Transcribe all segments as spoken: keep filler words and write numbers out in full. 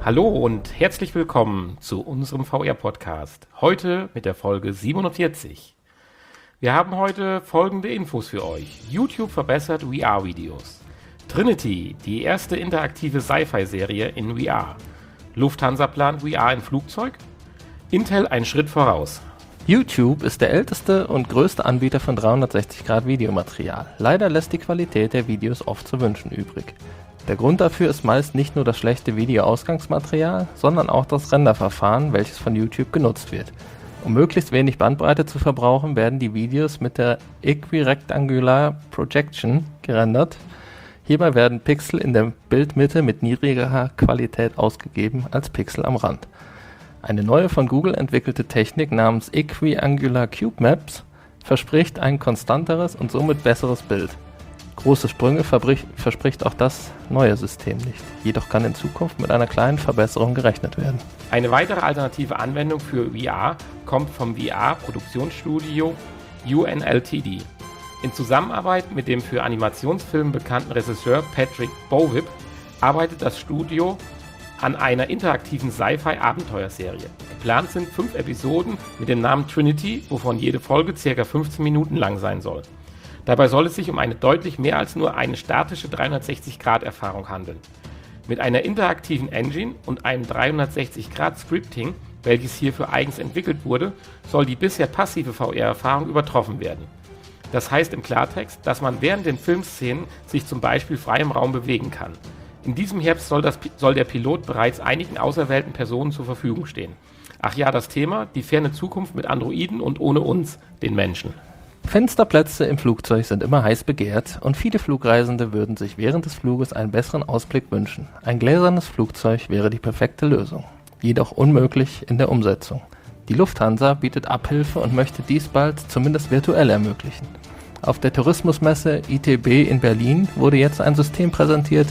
Hallo und herzlich willkommen zu unserem V R-Podcast. Heute mit der Folge siebenundvierzig. Wir haben heute folgende Infos für euch. YouTube verbessert V R-Videos. Trinity, die erste interaktive Sci-Fi-Serie in V R. Lufthansa plant V R in Flugzeug. Intel ein Schritt voraus. YouTube ist der älteste und größte Anbieter von dreihundertsechzig Grad Videomaterial. Leider lässt die Qualität der Videos oft zu wünschen übrig. Der Grund dafür ist meist nicht nur das schlechte Videoausgangsmaterial, sondern auch das Renderverfahren, welches von YouTube genutzt wird. Um möglichst wenig Bandbreite zu verbrauchen, werden die Videos mit der Equirectangular Projection gerendert. Hierbei werden Pixel in der Bildmitte mit niedrigerer Qualität ausgegeben als Pixel am Rand. Eine neue von Google entwickelte Technik namens Equiangular Cube Maps verspricht ein konstanteres und somit besseres Bild. Große Sprünge verspricht auch das neue System nicht. Jedoch kann in Zukunft mit einer kleinen Verbesserung gerechnet werden. Eine weitere alternative Anwendung für V R kommt vom V R-Produktionsstudio U N L T D. In Zusammenarbeit mit dem für Animationsfilme bekannten Regisseur Patrick Bowip arbeitet das Studio an einer interaktiven Sci-Fi-Abenteuerserie. Geplant sind fünf Episoden mit dem Namen Trinity, wovon jede Folge ca. fünfzehn Minuten lang sein soll. Dabei soll es sich um eine deutlich mehr als nur eine statische dreihundertsechzig Grad Erfahrung handeln. Mit einer interaktiven Engine und einem dreihundertsechzig Grad Scripting, welches hierfür eigens entwickelt wurde, soll die bisher passive V R-Erfahrung übertroffen werden. Das heißt im Klartext, dass man während den Filmszenen sich zum Beispiel frei im Raum bewegen kann. In diesem Herbst soll, das, soll der Pilot bereits einigen auserwählten Personen zur Verfügung stehen. Ach ja, das Thema, die ferne Zukunft mit Androiden und ohne uns, den Menschen. Fensterplätze im Flugzeug sind immer heiß begehrt und viele Flugreisende würden sich während des Fluges einen besseren Ausblick wünschen. Ein gläsernes Flugzeug wäre die perfekte Lösung, jedoch unmöglich in der Umsetzung. Die Lufthansa bietet Abhilfe und möchte dies bald zumindest virtuell ermöglichen. Auf der Tourismusmesse I T B in Berlin wurde jetzt ein System präsentiert,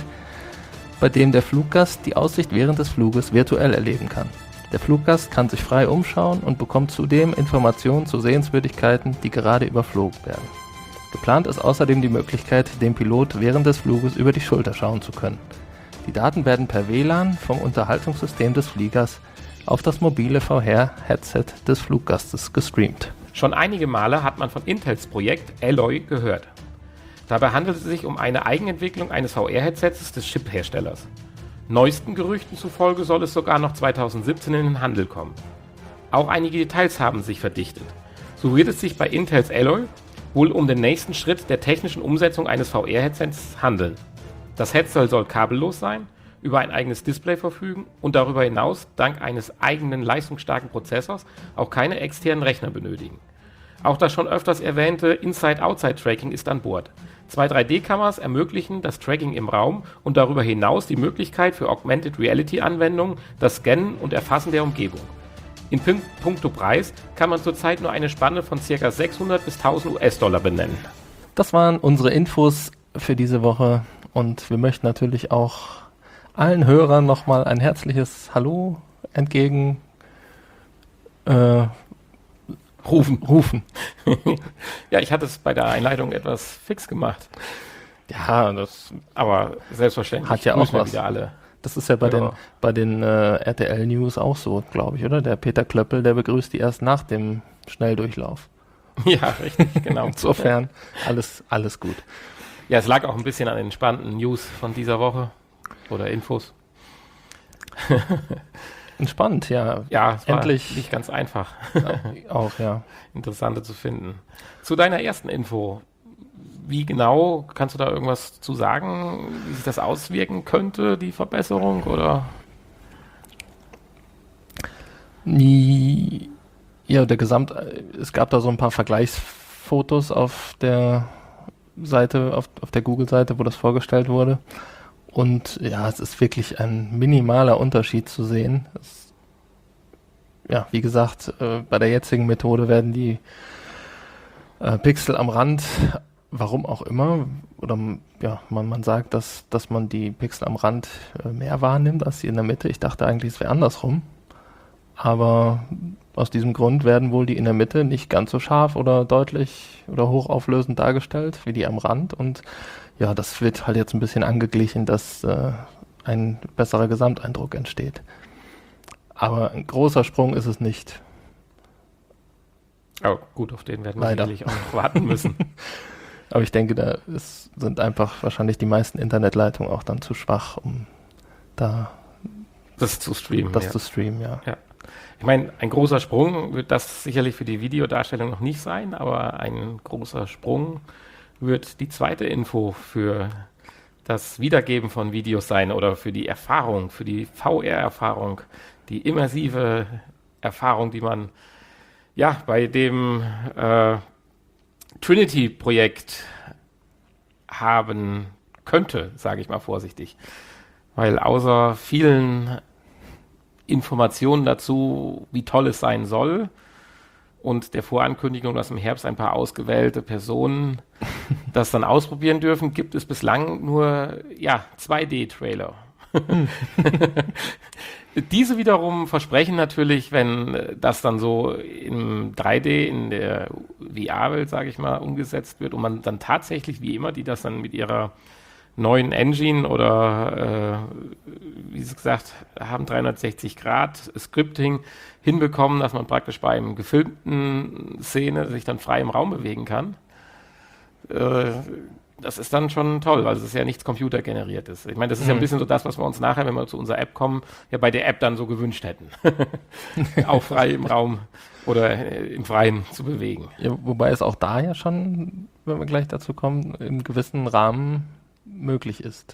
bei dem der Fluggast die Aussicht während des Fluges virtuell erleben kann. Der Fluggast kann sich frei umschauen und bekommt zudem Informationen zu Sehenswürdigkeiten, die gerade überflogen werden. Geplant ist außerdem die Möglichkeit, dem Pilot während des Fluges über die Schulter schauen zu können. Die Daten werden per W L A N vom Unterhaltungssystem des Fliegers auf das mobile V R-Headset des Fluggastes gestreamt. Schon einige Male hat man von Intels Projekt Alloy gehört. Dabei handelt es sich um eine Eigenentwicklung eines V R-Headsets des Chip-Herstellers. Neuesten Gerüchten zufolge soll es sogar noch zweitausendsiebzehn in den Handel kommen. Auch einige Details haben sich verdichtet. So wird es sich bei Intels Alloy wohl um den nächsten Schritt der technischen Umsetzung eines V R-Headsets handeln. Das Headset soll kabellos sein, über ein eigenes Display verfügen und darüber hinaus dank eines eigenen leistungsstarken Prozessors auch keine externen Rechner benötigen. Auch das schon öfters erwähnte Inside-Outside-Tracking ist an Bord. Zwei drei D-Kameras ermöglichen das Tracking im Raum und darüber hinaus die Möglichkeit für Augmented Reality-Anwendungen, das Scannen und Erfassen der Umgebung. In puncto Preis kann man zurzeit nur eine Spanne von ca. sechshundert bis tausend U S-Dollar benennen. Das waren unsere Infos für diese Woche und wir möchten natürlich auch allen Hörern nochmal ein herzliches Hallo entgegen äh, Rufen. Rufen. Ja, ich hatte es bei der Einleitung etwas fix gemacht. Ja, das aber selbstverständlich hat ja auch was. Wieder alle. Das ist ja bei genau. den, bei den äh, R T L-News auch so, glaube ich, oder? Der Peter Klöppel, der begrüßt die erst nach dem Schnelldurchlauf. Ja, richtig, genau. Insofern alles, alles gut. Ja, es lag auch ein bisschen an den spannenden News von dieser Woche oder Infos. Entspannt, ja. Ja, es war endlich nicht ganz einfach. Auch, ja. Interessante zu finden. Zu deiner ersten Info. Wie genau, kannst du da irgendwas zu sagen, wie sich das auswirken könnte, die Verbesserung, oder? Ja, der Gesamt, es gab da so ein paar Vergleichsfotos auf der Seite, auf, auf der Google-Seite, wo das vorgestellt wurde. Und ja, es ist wirklich ein minimaler Unterschied zu sehen. Es, ja, wie gesagt, äh, bei der jetzigen Methode werden die äh, Pixel am Rand, warum auch immer, oder ja, man, man sagt, dass, dass man die Pixel am Rand äh, mehr wahrnimmt als die in der Mitte. Ich dachte eigentlich, es wäre andersrum. Aber aus diesem Grund werden wohl die in der Mitte nicht ganz so scharf oder deutlich oder hochauflösend dargestellt wie die am Rand. Und ja, das wird halt jetzt ein bisschen angeglichen, dass äh, ein besserer Gesamteindruck entsteht. Aber ein großer Sprung ist es nicht. Oh, gut, auf den werden wir Leider. sicherlich auch noch warten müssen. Aber ich denke, da ist, sind einfach wahrscheinlich die meisten Internetleitungen auch dann zu schwach, um da das zu streamen. das ja. zu streamen, ja. Ja. Ich meine, ein großer Sprung wird das sicherlich für die Videodarstellung noch nicht sein, aber ein großer Sprung wird die zweite Info für das Wiedergeben von Videos sein oder für die Erfahrung, für die V R-Erfahrung, die immersive Erfahrung, die man ja bei dem äh, Trinity-Projekt haben könnte, sage ich mal vorsichtig. Weil außer vielen Informationen dazu, wie toll es sein soll und der Vorankündigung, dass im Herbst ein paar ausgewählte Personen das dann ausprobieren dürfen, gibt es bislang nur ja, zwei D-Trailer. Diese wiederum versprechen natürlich, wenn das dann so im drei D in der V R-Welt, sage ich mal, umgesetzt wird und man dann tatsächlich, wie immer, die das dann mit ihrer neuen Engine oder äh, wie Sie gesagt haben, dreihundertsechzig Grad Scripting hinbekommen, dass man praktisch bei einem gefilmten Szene sich dann frei im Raum bewegen kann. Äh, das ist dann schon toll, weil es ist ja nichts computergeneriertes. Ich meine, das ist mhm. ja ein bisschen so das, was wir uns nachher, wenn wir zu unserer App kommen, ja bei der App dann so gewünscht hätten. Auch frei im Raum oder äh, im Freien zu bewegen. Ja, wobei es auch da ja schon, wenn wir gleich dazu kommen, im gewissen Rahmen möglich ist.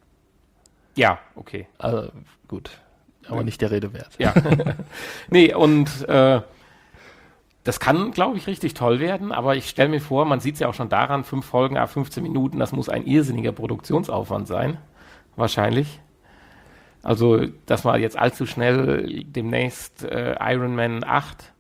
Ja, okay. Also gut, aber nicht der Rede wert. Ja. Nee, und äh, das kann, glaube ich, richtig toll werden, aber ich stelle mir vor, man sieht es ja auch schon daran, fünf Folgen ab fünfzehn Minuten, das muss ein irrsinniger Produktionsaufwand sein, wahrscheinlich. Also, dass man jetzt allzu schnell demnächst äh, Iron Man acht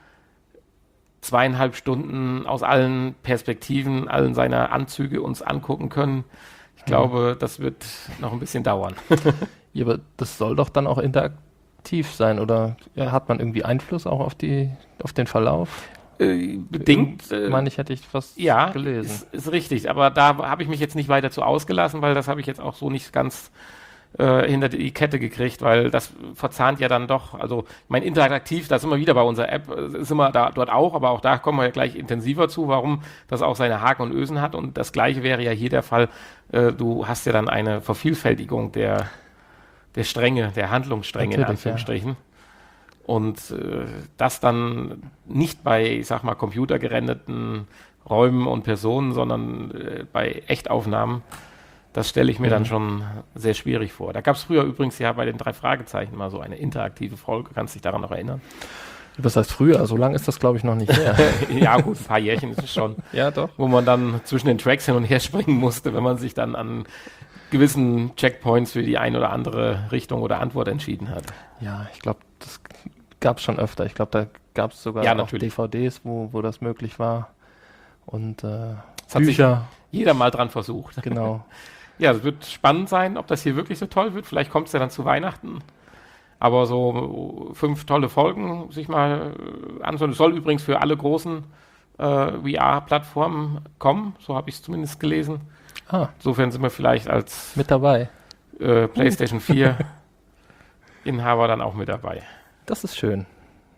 zweieinhalb Stunden aus allen Perspektiven, allen seiner Anzüge uns angucken können. Ich glaube, das wird noch ein bisschen dauern. Ja, aber das soll doch dann auch interaktiv sein, oder ja, hat man irgendwie Einfluss auch auf die, auf den Verlauf? Äh, bedingt. Äh, meine ich, hätte ich was ja, gelesen. Ist, ist richtig, aber da habe ich mich jetzt nicht weiter zu ausgelassen, weil das habe ich jetzt auch so nicht ganz äh, hinter die Kette gekriegt, weil das verzahnt ja dann doch, also mein interaktiv, da sind wir wieder bei unserer App, sind wir da dort auch, aber auch da kommen wir ja gleich intensiver zu, warum das auch seine Haken und Ösen hat und das gleiche wäre ja hier der Fall, äh, du hast ja dann eine Vervielfältigung der, der Stränge, der Handlungsstränge Natürlich, in Anführungsstrichen. Ja. Und äh, das dann nicht bei, ich sag mal, computergerendeten Räumen und Personen, sondern äh, bei Echtaufnahmen, das stelle ich mir mhm. dann schon sehr schwierig vor. Da gab es früher übrigens ja bei den drei Fragezeichen mal so eine interaktive Folge. Kannst du dich daran noch erinnern? Was heißt früher? So lange ist das, glaube ich, noch nicht her. Ja gut, ein paar Jährchen ist es schon. Ja, doch. Wo man dann zwischen den Tracks hin und her springen musste, wenn man sich dann an gewissen Checkpoints für die eine oder andere Richtung oder Antwort entschieden hat. Ja, ich glaube, das gab es schon öfter. Ich glaube, da gab es sogar ja, auch D V Ds, wo, wo das möglich war. Und äh, das hat Bücher. Sich jeder mal dran versucht. Genau. Ja, es wird spannend sein, ob das hier wirklich so toll wird. Vielleicht kommt es ja dann zu Weihnachten. Aber so fünf tolle Folgen sich mal anschauen. Es soll übrigens für alle großen äh, V R-Plattformen kommen. So habe ich es zumindest gelesen. Ah. Insofern sind wir vielleicht als mit dabei. Äh, PlayStation vier Inhaber dann auch mit dabei. Das ist schön.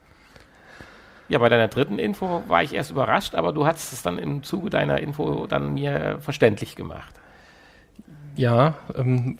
Ja, bei deiner dritten Info war ich erst überrascht, aber du hast es dann im Zuge deiner Info dann mir verständlich gemacht. Ja, ähm,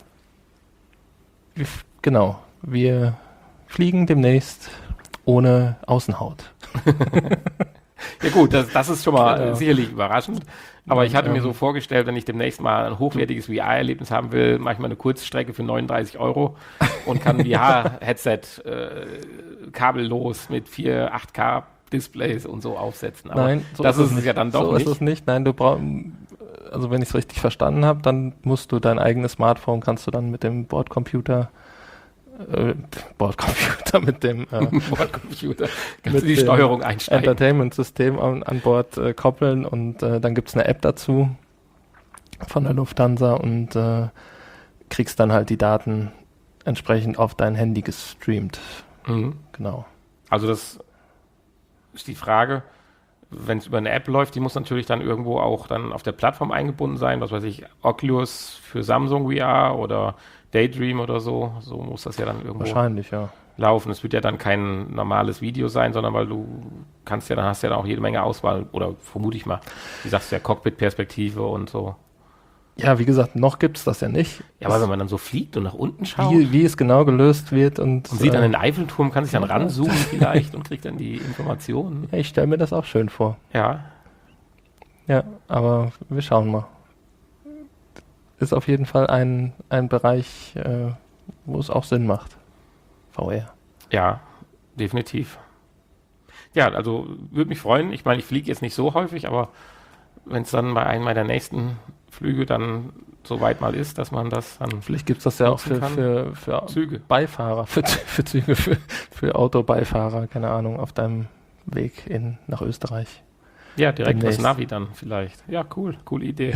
genau. Wir fliegen demnächst ohne Außenhaut. Ja gut, das, das ist schon mal genau. sicherlich überraschend. Aber ich hatte ähm, mir so vorgestellt, wenn ich demnächst mal ein hochwertiges V R-Erlebnis haben will, mache ich mal eine Kurzstrecke für neununddreißig Euro und kann ein V R-Headset äh, kabellos mit vier acht K Displays und so aufsetzen. Aber nein, so das ist, ist es ja dann doch so nicht. So ist es nicht. Nein, du brauchst, also wenn ich es richtig verstanden habe, dann musst du dein eigenes Smartphone, kannst du dann mit dem Bordcomputer Äh, Bordcomputer mit dem äh, Bordcomputer. Kannst du die Steuerung einsteigen. Entertainment-System an, an Bord äh, koppeln und äh, dann gibt es eine App dazu von der Lufthansa und äh, kriegst dann halt die Daten entsprechend auf dein Handy gestreamt. Mhm. Genau. Also das ist die Frage, wenn es über eine App läuft, die muss natürlich dann irgendwo auch dann auf der Plattform eingebunden sein, was weiß ich, Oculus für Samsung V R oder Daydream oder so. So muss das ja dann irgendwo Wahrscheinlich, ja. laufen. Es wird ja dann kein normales Video sein, sondern weil du kannst ja, dann hast du ja dann auch jede Menge Auswahl. Oder vermute ich mal, wie sagst du ja, Cockpit-Perspektive und so. Ja, wie gesagt, noch gibt es das ja nicht. Ja, aber wenn man dann so fliegt und nach unten schaut. Wie, wie es genau gelöst wird und. Und sieht dann äh, den Eiffelturm, kann sich dann ranzoomen vielleicht und kriegt dann die Informationen. Ja, ich stelle mir das auch schön vor. Ja. Ja, aber wir schauen mal. Ist auf jeden Fall ein, ein Bereich, äh, wo es auch Sinn macht. V R. Ja, definitiv. Ja, also würde mich freuen. Ich meine, ich fliege jetzt nicht so häufig, aber wenn es dann bei einem meiner nächsten Flüge dann so weit mal ist, dass man das dann. Vielleicht gibt es das ja auch für, für, für Züge. Beifahrer, für, für Züge, für, für Autobeifahrer, keine Ahnung, auf deinem Weg in, nach Österreich. Ja, direkt Demnächst. das Navi dann vielleicht. Ja, cool, coole Idee.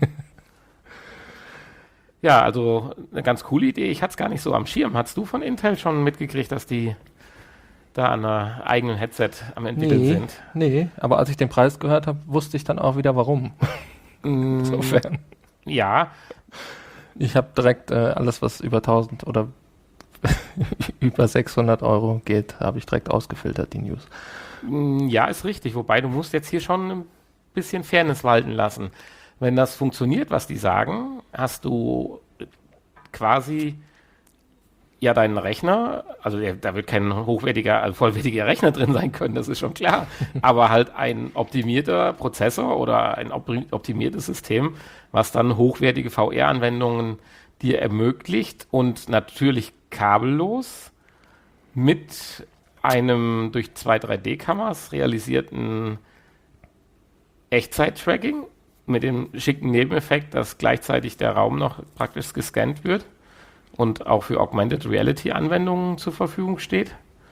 Ja, also eine ganz coole Idee. Ich hatte es gar nicht so am Schirm. Hast du von Intel schon mitgekriegt, dass die da an einer eigenen Headset am entwickeln Nee, sind? nee, aber als ich den Preis gehört habe, wusste ich dann auch wieder warum. Mm, Insofern. Ja, Ich habe direkt äh, alles, was über tausend oder über sechshundert Euro geht, habe ich direkt ausgefiltert, die News. mm, ja, ist richtig. Wobei du musst jetzt hier schon ein bisschen Fairness walten lassen. Wenn das funktioniert, was die sagen, hast du quasi ja deinen Rechner, also der, da wird kein hochwertiger, also vollwertiger Rechner drin sein können, das ist schon klar, aber halt ein optimierter Prozessor oder ein op- optimiertes System, was dann hochwertige V R-Anwendungen dir ermöglicht und natürlich kabellos mit einem durch zwei drei D-Kameras realisierten Echtzeit-Tracking mit dem schicken Nebeneffekt, dass gleichzeitig der Raum noch praktisch gescannt wird und auch für Augmented Reality Anwendungen zur Verfügung steht.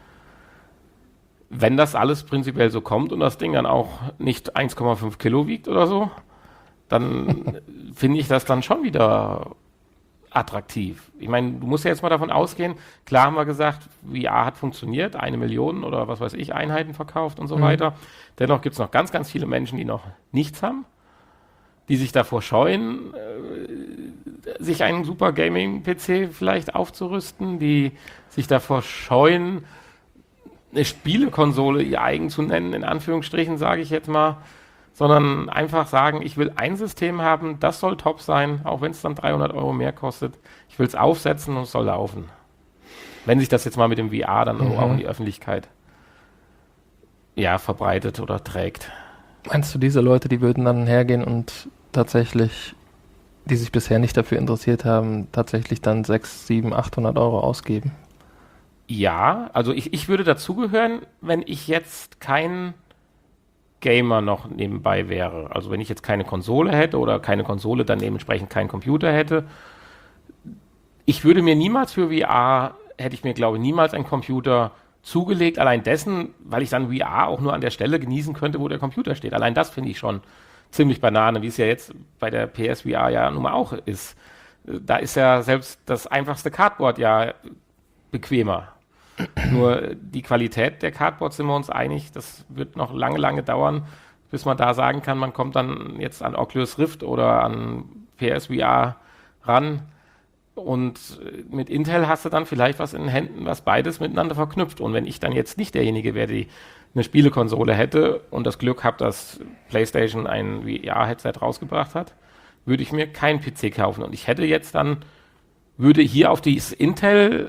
Wenn das alles prinzipiell so kommt und das Ding dann auch nicht eins Komma fünf Kilo wiegt oder so, dann finde ich das dann schon wieder attraktiv. Ich meine, du musst ja jetzt mal davon ausgehen, klar haben wir gesagt, V R hat funktioniert, eine Million oder was weiß ich, Einheiten verkauft und so Mhm. weiter. Dennoch gibt es noch ganz, ganz viele Menschen, die noch nichts haben, die sich davor scheuen, äh, sich einen super Gaming-P C vielleicht aufzurüsten, die sich davor scheuen, eine Spielekonsole ihr eigen zu nennen, in Anführungsstrichen, sage ich jetzt mal, sondern einfach sagen, ich will ein System haben, das soll top sein, auch wenn es dann dreihundert Euro mehr kostet. Ich will es aufsetzen und es soll laufen. Wenn sich das jetzt mal mit dem V R dann Mhm. auch in die Öffentlichkeit ja, verbreitet oder trägt. Meinst du, diese Leute, die würden dann hergehen und tatsächlich, die sich bisher nicht dafür interessiert haben, tatsächlich dann sechshundert, siebenhundert, achthundert Euro ausgeben? Ja, also ich, ich würde dazugehören, wenn ich jetzt kein Gamer noch nebenbei wäre. Also wenn ich jetzt keine Konsole hätte oder keine Konsole, dann dementsprechend keinen Computer hätte. Ich würde mir niemals für V R, hätte ich mir glaube ich niemals einen Computer zugelegt, allein dessen, weil ich dann V R auch nur an der Stelle genießen könnte, wo der Computer steht. Allein das finde ich schon ziemlich Banane, wie es ja jetzt bei der P S V R ja nun mal auch ist. Da ist ja selbst das einfachste Cardboard ja bequemer. Nur die Qualität der Cardboards sind wir uns einig, das wird noch lange, lange dauern, bis man da sagen kann, man kommt dann jetzt an Oculus Rift oder an P S V R ran. Und mit Intel hast du dann vielleicht was in den Händen, was beides miteinander verknüpft. Und wenn ich dann jetzt nicht derjenige wäre, die eine Spielekonsole hätte und das Glück habe, dass PlayStation ein V R-Headset rausgebracht hat, würde ich mir keinen P C kaufen. Und ich hätte jetzt dann, würde hier auf dieses Intel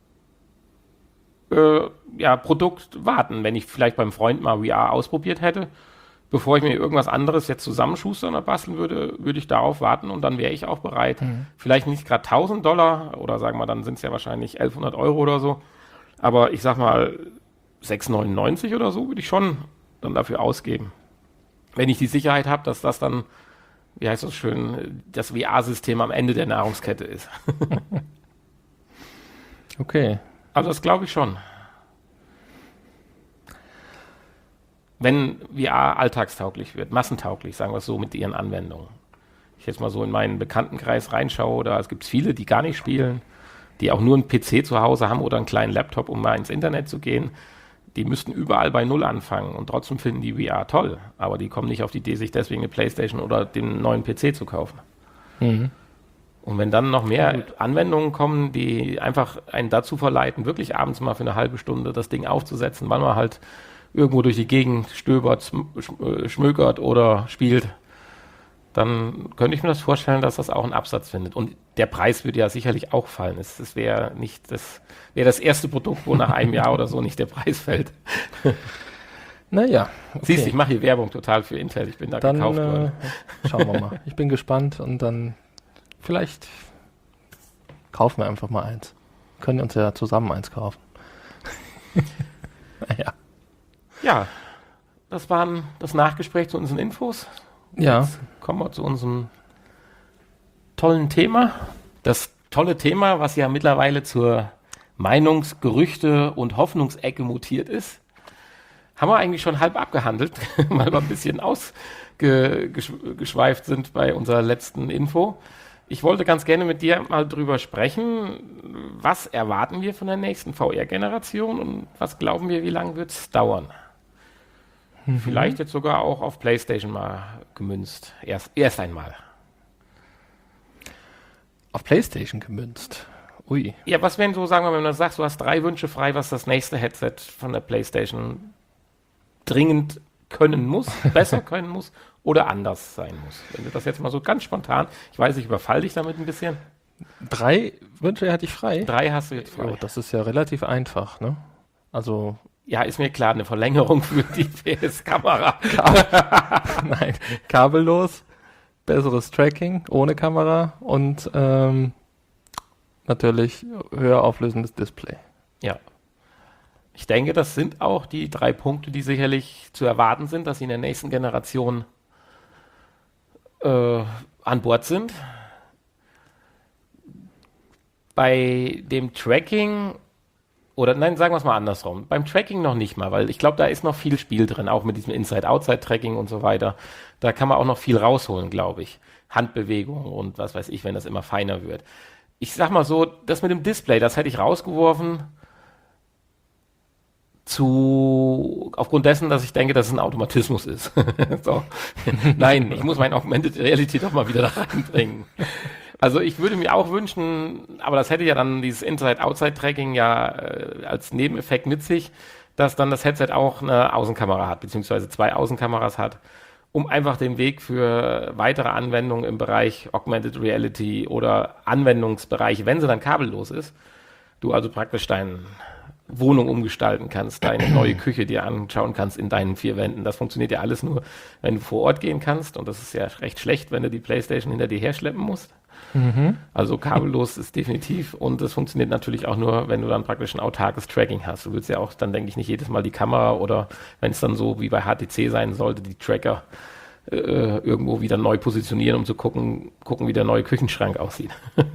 äh, ja, Produkt warten, wenn ich vielleicht beim Freund mal V R ausprobiert hätte. Bevor ich mir irgendwas anderes jetzt zusammenschustern oder basteln würde, würde ich darauf warten und dann wäre ich auch bereit. Mhm. Vielleicht nicht gerade tausend Dollar oder sagen wir, dann sind es ja wahrscheinlich elfhundert Euro oder so. Aber ich sag mal, sechs neunundneunzig oder so würde ich schon dann dafür ausgeben. Wenn ich die Sicherheit habe, dass das dann, wie heißt das schön, das V R-System am Ende der Nahrungskette ist. Okay. Also das glaube ich schon. Wenn V R alltagstauglich wird, massentauglich, sagen wir es so, mit ihren Anwendungen. Ich jetzt mal so in meinen Bekanntenkreis reinschaue, da es gibt viele, die gar nicht spielen, die auch nur einen P C zu Hause haben oder einen kleinen Laptop, um mal ins Internet zu gehen. Die müssten überall bei Null anfangen und trotzdem finden die V R toll. Aber die kommen nicht auf die Idee, sich deswegen eine Playstation oder den neuen P C zu kaufen. Mhm. Und wenn dann noch mehr ja, Anwendungen kommen, die einfach einen dazu verleiten, wirklich abends mal für eine halbe Stunde das Ding aufzusetzen, wann man halt irgendwo durch die Gegend stöbert, schm- schmökert oder spielt, dann könnte ich mir das vorstellen, dass das auch einen Absatz findet. Und der Preis würde ja sicherlich auch fallen. Es, es wäre nicht das, wäre das erste Produkt, wo nach einem Jahr oder so nicht der Preis fällt. Naja. Okay. Siehst du, ich mache hier Werbung total für Intel. Ich bin da dann, gekauft worden. Äh, schauen wir mal. Ich bin gespannt und dann vielleicht kaufen wir einfach mal eins. Können uns ja zusammen eins kaufen. Naja. Ja, das war das Nachgespräch zu unseren Infos. Ja. Jetzt kommen wir zu unserem tollen Thema. Das tolle Thema, was ja mittlerweile zur Meinungs-, Gerüchte- und Hoffnungsecke mutiert ist, haben wir eigentlich schon halb abgehandelt, weil wir ein bisschen ausgeschweift sind bei unserer letzten Info. Ich wollte ganz gerne mit dir mal drüber sprechen, was erwarten wir von der nächsten V R-Generation und was glauben wir, wie lange wird es dauern? Mhm. Vielleicht jetzt sogar auch auf PlayStation mal gemünzt. Erst, erst einmal. Auf PlayStation gemünzt? Ui. Ja, was wären so, sagen wir mal, wenn du sagst, du hast drei Wünsche frei, was das nächste Headset von der PlayStation dringend können muss, besser können muss oder anders sein muss. Wenn du das jetzt mal so ganz spontan, ich weiß, ich überfall dich damit ein bisschen. Drei Wünsche hatte ich frei? Drei hast du jetzt frei. Oh, das ist ja relativ einfach, ne? Also... Ja, ist mir klar, eine Verlängerung für die P S-Kamera. Nein, kabellos, besseres Tracking ohne Kamera und ähm, natürlich höher auflösendes Display. Ja. Ich denke, das sind auch die drei Punkte, die sicherlich zu erwarten sind, dass sie in der nächsten Generation äh, an Bord sind. Bei dem Tracking, oder nein, sagen wir es mal andersrum, beim Tracking noch nicht mal, weil ich glaube, da ist noch viel Spiel drin, auch mit diesem Inside-Outside-Tracking und so weiter. Da kann man auch noch viel rausholen, glaube ich. Handbewegungen und was weiß ich, wenn das immer feiner wird. Ich sag mal so, das mit dem Display, das hätte ich rausgeworfen, zu, aufgrund dessen, dass ich denke, dass es ein Automatismus ist. So. Nein, ich muss mein Augmented Reality doch mal wieder da reinbringen. Also ich würde mir auch wünschen, aber das hätte ja dann dieses Inside-Outside-Tracking ja äh, als Nebeneffekt mit sich, dass dann das Headset auch eine Außenkamera hat, beziehungsweise zwei Außenkameras hat, um einfach den Weg für weitere Anwendungen im Bereich Augmented Reality oder Anwendungsbereiche, wenn sie dann kabellos ist, du also praktisch deine Wohnung umgestalten kannst, deine neue Küche dir anschauen kannst in deinen vier Wänden. Das funktioniert ja alles nur, wenn du vor Ort gehen kannst und das ist ja recht schlecht, wenn du die PlayStation hinter dir herschleppen musst. Mhm. Also kabellos ist definitiv und das funktioniert natürlich auch nur, wenn du dann praktisch ein autarkes Tracking hast. Du willst ja auch dann, denke ich, nicht jedes Mal die Kamera oder wenn es dann so wie bei H T C sein sollte, die Tracker äh, irgendwo wieder neu positionieren, um zu gucken, gucken, wie der neue Küchenschrank aussieht.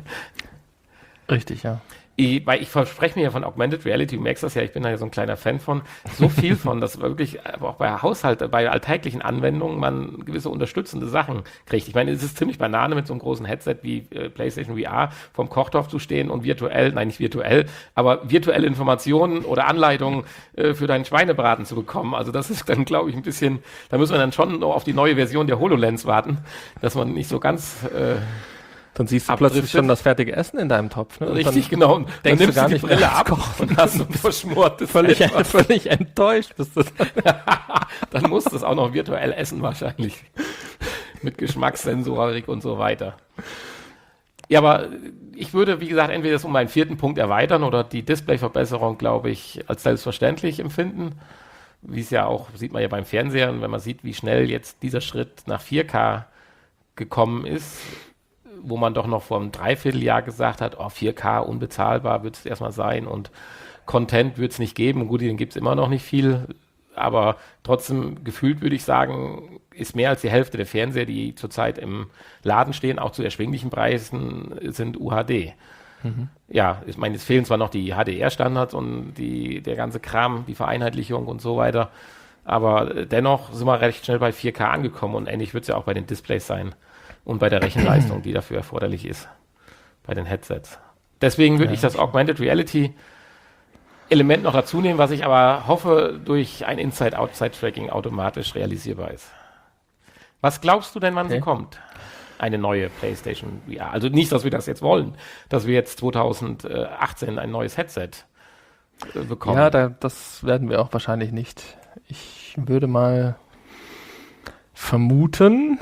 Richtig, ja. Ich, weil ich verspreche mir ja von Augmented Reality, du merkst das ja, ich bin da ja so ein kleiner Fan von, so viel von, dass wirklich auch bei Haushalt, bei alltäglichen Anwendungen man gewisse unterstützende Sachen kriegt. Ich meine, es ist ziemlich Banane mit so einem großen Headset wie äh, PlayStation V R vom Kochtopf zu stehen und virtuell, nein nicht virtuell, aber virtuelle Informationen oder Anleitungen äh, für deinen Schweinebraten zu bekommen. Also das ist dann, glaube ich, ein bisschen, da muss man dann schon noch auf die neue Version der HoloLens warten, dass man nicht so ganz... Äh, Dann siehst du plötzlich schon das fertige Essen in deinem Topf. Ne? Richtig, dann genau. Und denkst dann nimmst du gar du die nicht Brille ab und hast ein verschmortes völlig, völlig enttäuscht bist du. Dann musst du es auch noch virtuell essen wahrscheinlich. Mit Geschmackssensorik und so weiter. Ja, aber ich würde, wie gesagt, entweder das um einen vierten Punkt erweitern oder die Displayverbesserung, glaube ich, als selbstverständlich empfinden. Wie es ja auch, sieht man ja beim Fernseher, wenn man sieht, wie schnell jetzt dieser Schritt nach vier K gekommen ist, wo man doch noch vor einem Dreivierteljahr gesagt hat, oh, vier K unbezahlbar wird es erstmal sein und Content wird es nicht geben. Gut, den gibt es immer noch nicht viel, aber trotzdem gefühlt würde ich sagen, ist mehr als die Hälfte der Fernseher, die zurzeit im Laden stehen, auch zu erschwinglichen Preisen, sind U H D. Mhm. Ja, ich meine, es fehlen zwar noch die H D R-Standards und die, der ganze Kram, die Vereinheitlichung und so weiter, aber dennoch sind wir recht schnell bei vier K angekommen und ähnlich wird es ja auch bei den Displays sein. Und bei der Rechenleistung, die dafür erforderlich ist, bei den Headsets. Deswegen würde ja, ich das Augmented Reality Element noch dazu nehmen, was ich aber hoffe, durch ein Inside-Outside-Tracking automatisch realisierbar ist. Was glaubst du denn, wann okay. sie kommt? eine neue PlayStation V R. Also nicht, dass wir das jetzt wollen, dass wir jetzt zwanzig achtzehn ein neues Headset äh, bekommen. Ja, da, das werden wir auch wahrscheinlich nicht. Ich würde mal vermuten,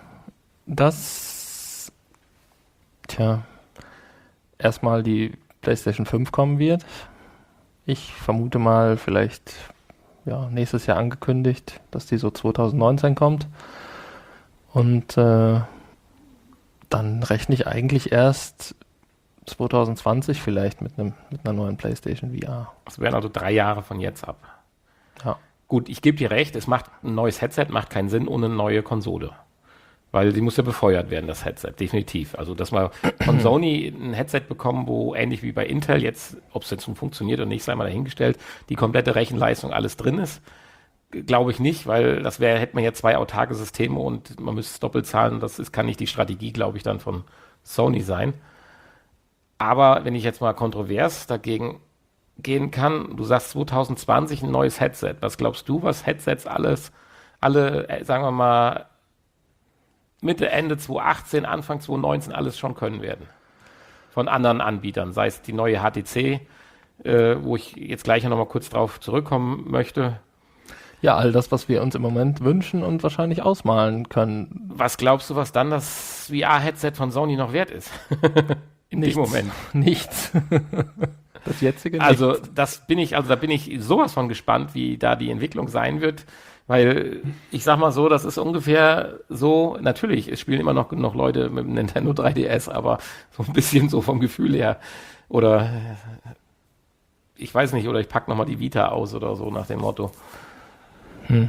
dass tja, erstmal die PlayStation fünf kommen wird. Ich vermute mal vielleicht ja, nächstes Jahr angekündigt, dass die so zwanzig neunzehn kommt. Und äh, dann rechne ich eigentlich erst zwanzig zwanzig vielleicht mit einem mit einer neuen PlayStation V R. Das wären also drei Jahre von jetzt ab. Ja. Gut, ich gebe dir recht, es macht ein neues Headset, macht keinen Sinn ohne eine neue Konsole. Weil die muss ja befeuert werden, das Headset, definitiv. Also, dass wir von Sony ein Headset bekommen, wo ähnlich wie bei Intel jetzt, ob es jetzt nun funktioniert oder nicht, sei mal dahingestellt, die komplette Rechenleistung alles drin ist, glaube ich nicht, weil das wäre, hätte man ja zwei autarke Systeme und man müsste es doppelt zahlen. Das ist, kann nicht die Strategie, glaube ich, dann von Sony sein. Aber wenn ich jetzt mal kontrovers dagegen gehen kann, du sagst zwanzig zwanzig ein neues Headset. Was glaubst du, was Headsets alles, alle, äh, sagen wir mal, Mitte, Ende zwanzig achtzehn, Anfang zwanzig neunzehn alles schon können werden? Von anderen Anbietern, sei es die neue H T C, äh, wo ich jetzt gleich noch mal kurz drauf zurückkommen möchte. Ja, all das, was wir uns im Moment wünschen und wahrscheinlich ausmalen können. Was glaubst du, was dann das V R-Headset von Sony noch wert ist? In nichts, dem Moment. Nichts. Das jetzige nichts. Also, das bin ich, also da bin ich sowas von gespannt, wie da die Entwicklung sein wird. Weil, ich sag mal so, das ist ungefähr so, natürlich, es spielen immer noch genug Leute mit dem Nintendo drei D S, aber so ein bisschen so vom Gefühl her. Oder, ich weiß nicht, oder ich pack nochmal die Vita aus oder so nach dem Motto. Hm.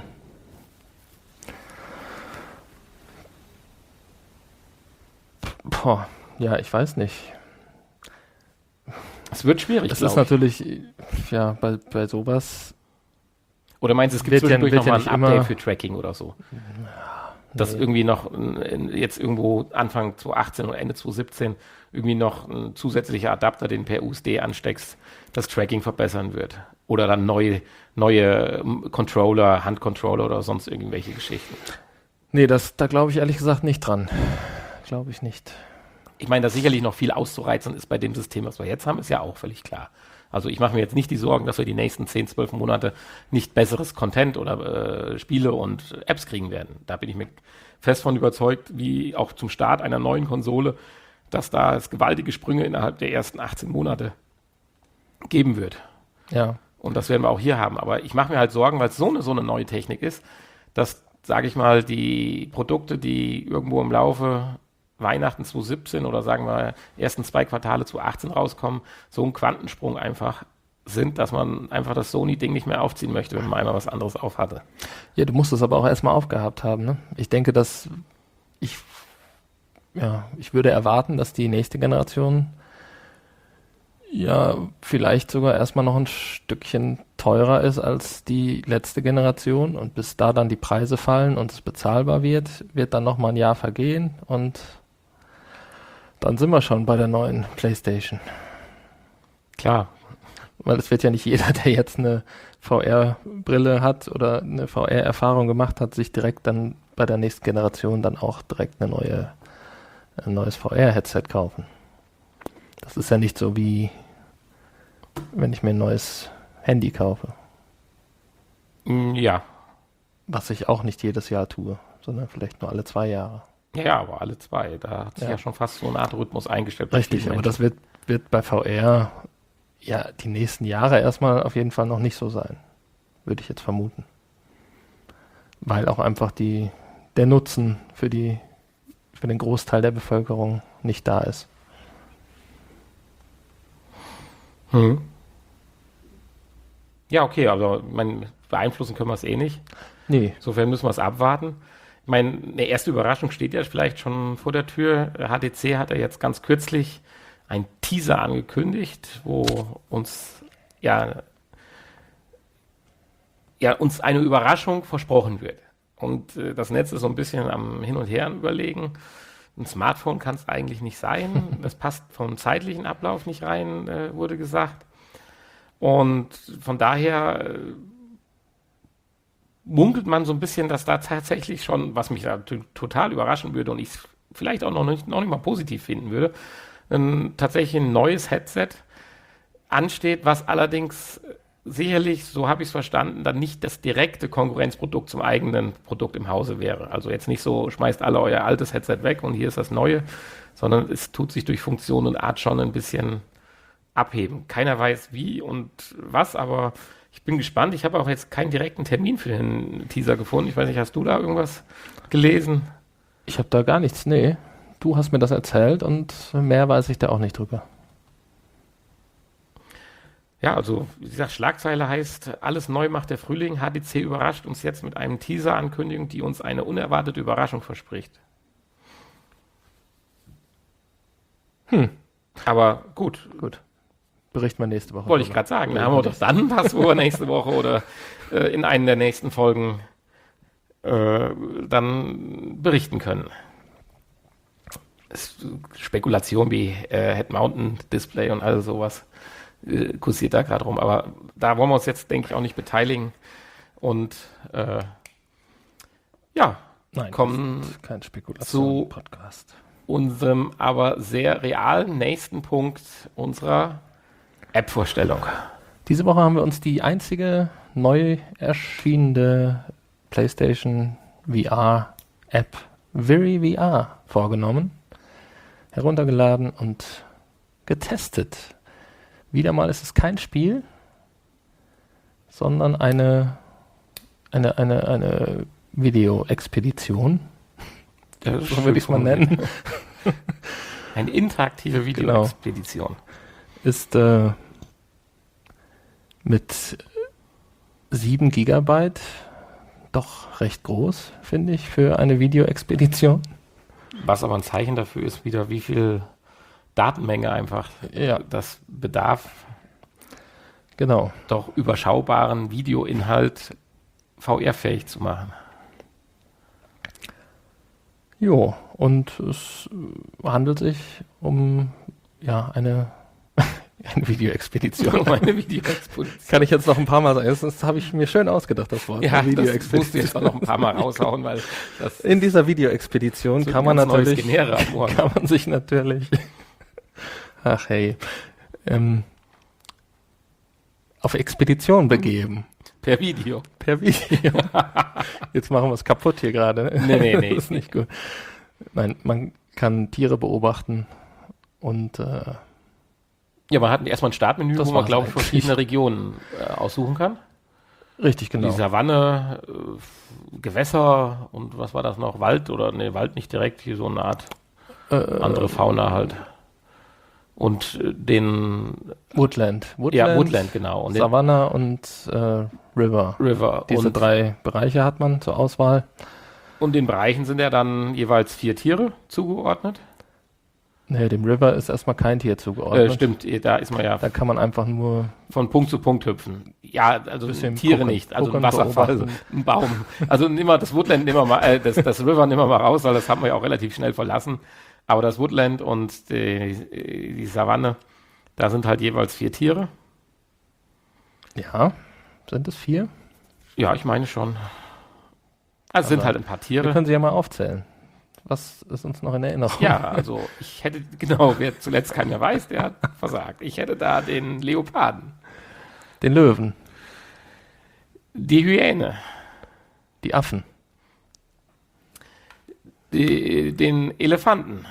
Boah, ja, ich weiß nicht. Es wird schwierig, Das ist natürlich, ja, bei, bei sowas. Oder meinst du, es gibt wird zwischendurch ja, nochmal ja ein Update immer für Tracking oder so? Ja, Dass nee. irgendwie noch in, jetzt irgendwo Anfang zwanzig achtzehn oder Ende zwanzig siebzehn irgendwie noch ein zusätzlicher Adapter, den per U S D ansteckst, das Tracking verbessern wird. Oder dann neue, neue Controller, Handcontroller oder sonst irgendwelche Geschichten. Nee, das, da glaube ich ehrlich gesagt nicht dran. Glaube ich nicht. Ich meine, dass sicherlich noch viel auszureizen ist bei dem System, was wir jetzt haben, ist ja auch völlig klar. Also ich mache mir jetzt nicht die Sorgen, dass wir die nächsten zehn, zwölf Monate nicht besseres Content oder äh, Spiele und Apps kriegen werden. Da bin ich mir fest von überzeugt, wie auch zum Start einer neuen Konsole, dass da es gewaltige Sprünge innerhalb der ersten achtzehn Monate geben wird. Ja. Und das werden wir auch hier haben. Aber ich mache mir halt Sorgen, weil es so eine, so eine neue Technik ist, dass, sage ich mal, die Produkte, die irgendwo im Laufe Weihnachten zwanzig siebzehn oder sagen wir ersten zwei Quartale zwanzig achtzehn rauskommen, so ein Quantensprung einfach sind, dass man einfach das Sony-Ding nicht mehr aufziehen möchte, wenn man einmal was anderes aufhatte. Ja, du musst es aber auch erstmal aufgehabt haben, ne? Ich denke, dass ich, ja, ich würde erwarten, dass die nächste Generation ja vielleicht sogar erstmal noch ein Stückchen teurer ist als die letzte Generation und bis da dann die Preise fallen und es bezahlbar wird, wird dann nochmal ein Jahr vergehen und dann sind wir schon bei der neuen PlayStation. Klar. Weil es wird ja nicht jeder, der jetzt eine V R-Brille hat oder eine V R-Erfahrung gemacht hat, sich direkt dann bei der nächsten Generation dann auch direkt eine neue, ein neues V R-Headset kaufen. Das ist ja nicht so wie, wenn ich mir ein neues Handy kaufe. Ja. Was ich auch nicht jedes Jahr tue, sondern vielleicht nur alle zwei Jahre. Ja, aber alle zwei. Da hat sich ja, ja schon fast so eine Art Rhythmus eingestellt. Richtig, aber das wird, wird bei V R ja die nächsten Jahre erstmal auf jeden Fall noch nicht so sein. Würde ich jetzt vermuten. Weil auch einfach die, der Nutzen für die, für den Großteil der Bevölkerung nicht da ist. Hm. Ja, okay, aber mein, beeinflussen können wir es eh nicht. Nee. Insofern müssen wir es abwarten. Ich meine, eine erste Überraschung steht ja vielleicht schon vor der Tür. H T C hat ja jetzt ganz kürzlich einen Teaser angekündigt, wo uns ja, ja uns eine Überraschung versprochen wird. Und äh, das Netz ist so ein bisschen am Hin und Her überlegen. Ein Smartphone kann es eigentlich nicht sein. Das passt vom zeitlichen Ablauf nicht rein, äh, wurde gesagt. Und von daher äh, munkelt man so ein bisschen, dass da tatsächlich schon, was mich da t- total überraschen würde, und ich vielleicht auch noch nicht, noch nicht mal positiv finden würde, ein, tatsächlich ein neues Headset ansteht, was allerdings sicherlich, so habe ich es verstanden, dann nicht das direkte Konkurrenzprodukt zum eigenen Produkt im Hause wäre. Also jetzt nicht so, schmeißt alle euer altes Headset weg und hier ist das neue, sondern es tut sich durch Funktion und Art schon ein bisschen abheben. Keiner weiß wie und was, aber ich bin gespannt. Ich habe auch jetzt keinen direkten Termin für den Teaser gefunden. Ich weiß nicht, hast du da irgendwas gelesen? Ich habe da gar nichts, nee. Du hast mir das erzählt und mehr weiß ich da auch nicht drüber. Ja, also wie gesagt, Schlagzeile heißt, alles neu macht der Frühling. H T C überrascht uns jetzt mit einem Teaser-Ankündigung, die uns eine unerwartete Überraschung verspricht. Hm. Aber gut. Gut. Berichten wir nächste Woche. Wollte ich gerade sagen. Da haben wir doch dann was, wo wir nächste Woche oder äh, in einer der nächsten Folgen äh, dann berichten können. Es, Spekulation wie äh, Head-Mountain-Display und all sowas äh, kursiert da gerade rum. Aber da wollen wir uns jetzt, denke ich, auch nicht beteiligen. Und äh, ja, Nein, kommen kein Spekulation zu Podcast. Unserem aber sehr realen nächsten Punkt unserer App-Vorstellung. Diese Woche haben wir uns die einzige neu erschienene PlayStation V R-App Very V R vorgenommen, heruntergeladen und getestet. Wieder mal ist es kein Spiel, sondern eine, eine, eine, eine Video-Expedition. So würde ich es mal nennen. Eine interaktive Video-Expedition. Genau. Ist äh, mit sieben Gigabyte doch recht groß, finde ich, für eine Videoexpedition. Was aber ein Zeichen dafür ist, wieder wie viel Datenmenge einfach ja. das bedarf. Genau. Doch überschaubaren Videoinhalt V R-fähig zu machen. Jo, und es handelt sich um ja eine Eine Videoexpedition. Eine Videoexpedition. Kann ich jetzt noch ein paar Mal sagen. Das, das habe ich mir schön ausgedacht, das Wort. Ja, das musst du jetzt auch noch ein paar Mal raushauen, weil das in dieser Videoexpedition kann man natürlich, kann man sich natürlich, ach hey, ähm, auf Expedition begeben. Per Video. Per Video. Jetzt machen wir es kaputt hier gerade. Nee, nee, nee. Das ist nicht gut. Nein, man kann Tiere beobachten und äh, ja, man hat erstmal ein Startmenü, das wo man, glaube ich, eigentlich. verschiedene Regionen äh, aussuchen kann. Richtig, genau. Die Savanne, äh, Gewässer und was war das noch? Wald oder, ne, Wald nicht direkt, hier so eine Art äh, andere Fauna halt. Und äh, den... Woodland. Woodland. Ja, Woodland, genau. Und Savanne und äh, River. River. Diese und drei Bereiche hat man zur Auswahl. Und den Bereichen sind ja dann jeweils vier Tiere zugeordnet. Nee, dem River ist erstmal kein Tier zugeordnet. Äh, stimmt, da ist man ja... Da kann man einfach nur... Von Punkt zu Punkt hüpfen. Ja, also Tiere gucken, nicht, also ein gucken, Wasserfall, beobachten. ein Baum. Also nimm mal das Woodland, nimm mal, äh, das, das River nimm mal raus, weil das haben wir ja auch relativ schnell verlassen. Aber das Woodland und die, die Savanne, da sind halt jeweils vier Tiere. Ja, sind es vier? Ja, ich meine schon. Also es sind halt ein paar Tiere. Wir können sie ja mal aufzählen. Was ist uns noch in Erinnerung? Ja, also ich hätte, genau, wer zuletzt keiner weiß, der hat versagt. Ich hätte da den Leoparden. Den Löwen. Die Hyäne. Die Affen. Die, den Elefanten.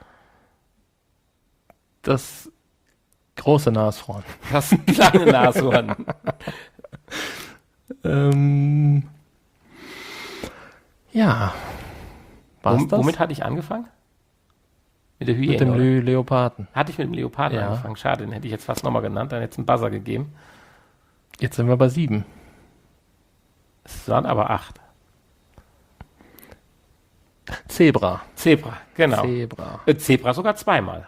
Das große Nashorn. Das kleine Nashorn. ähm, ja. War's Wom, das? Womit hatte ich angefangen? Mit der Hyäne, Mit dem oder? Le Leoparden. Hatte ich mit dem Leoparden Ja. angefangen. Schade, den hätte ich jetzt fast nochmal genannt. Dann hätte es einen Buzzer gegeben. Jetzt sind wir bei sieben. Es waren aber acht. Zebra. Zebra, genau. Zebra. Äh, Zebra sogar zweimal.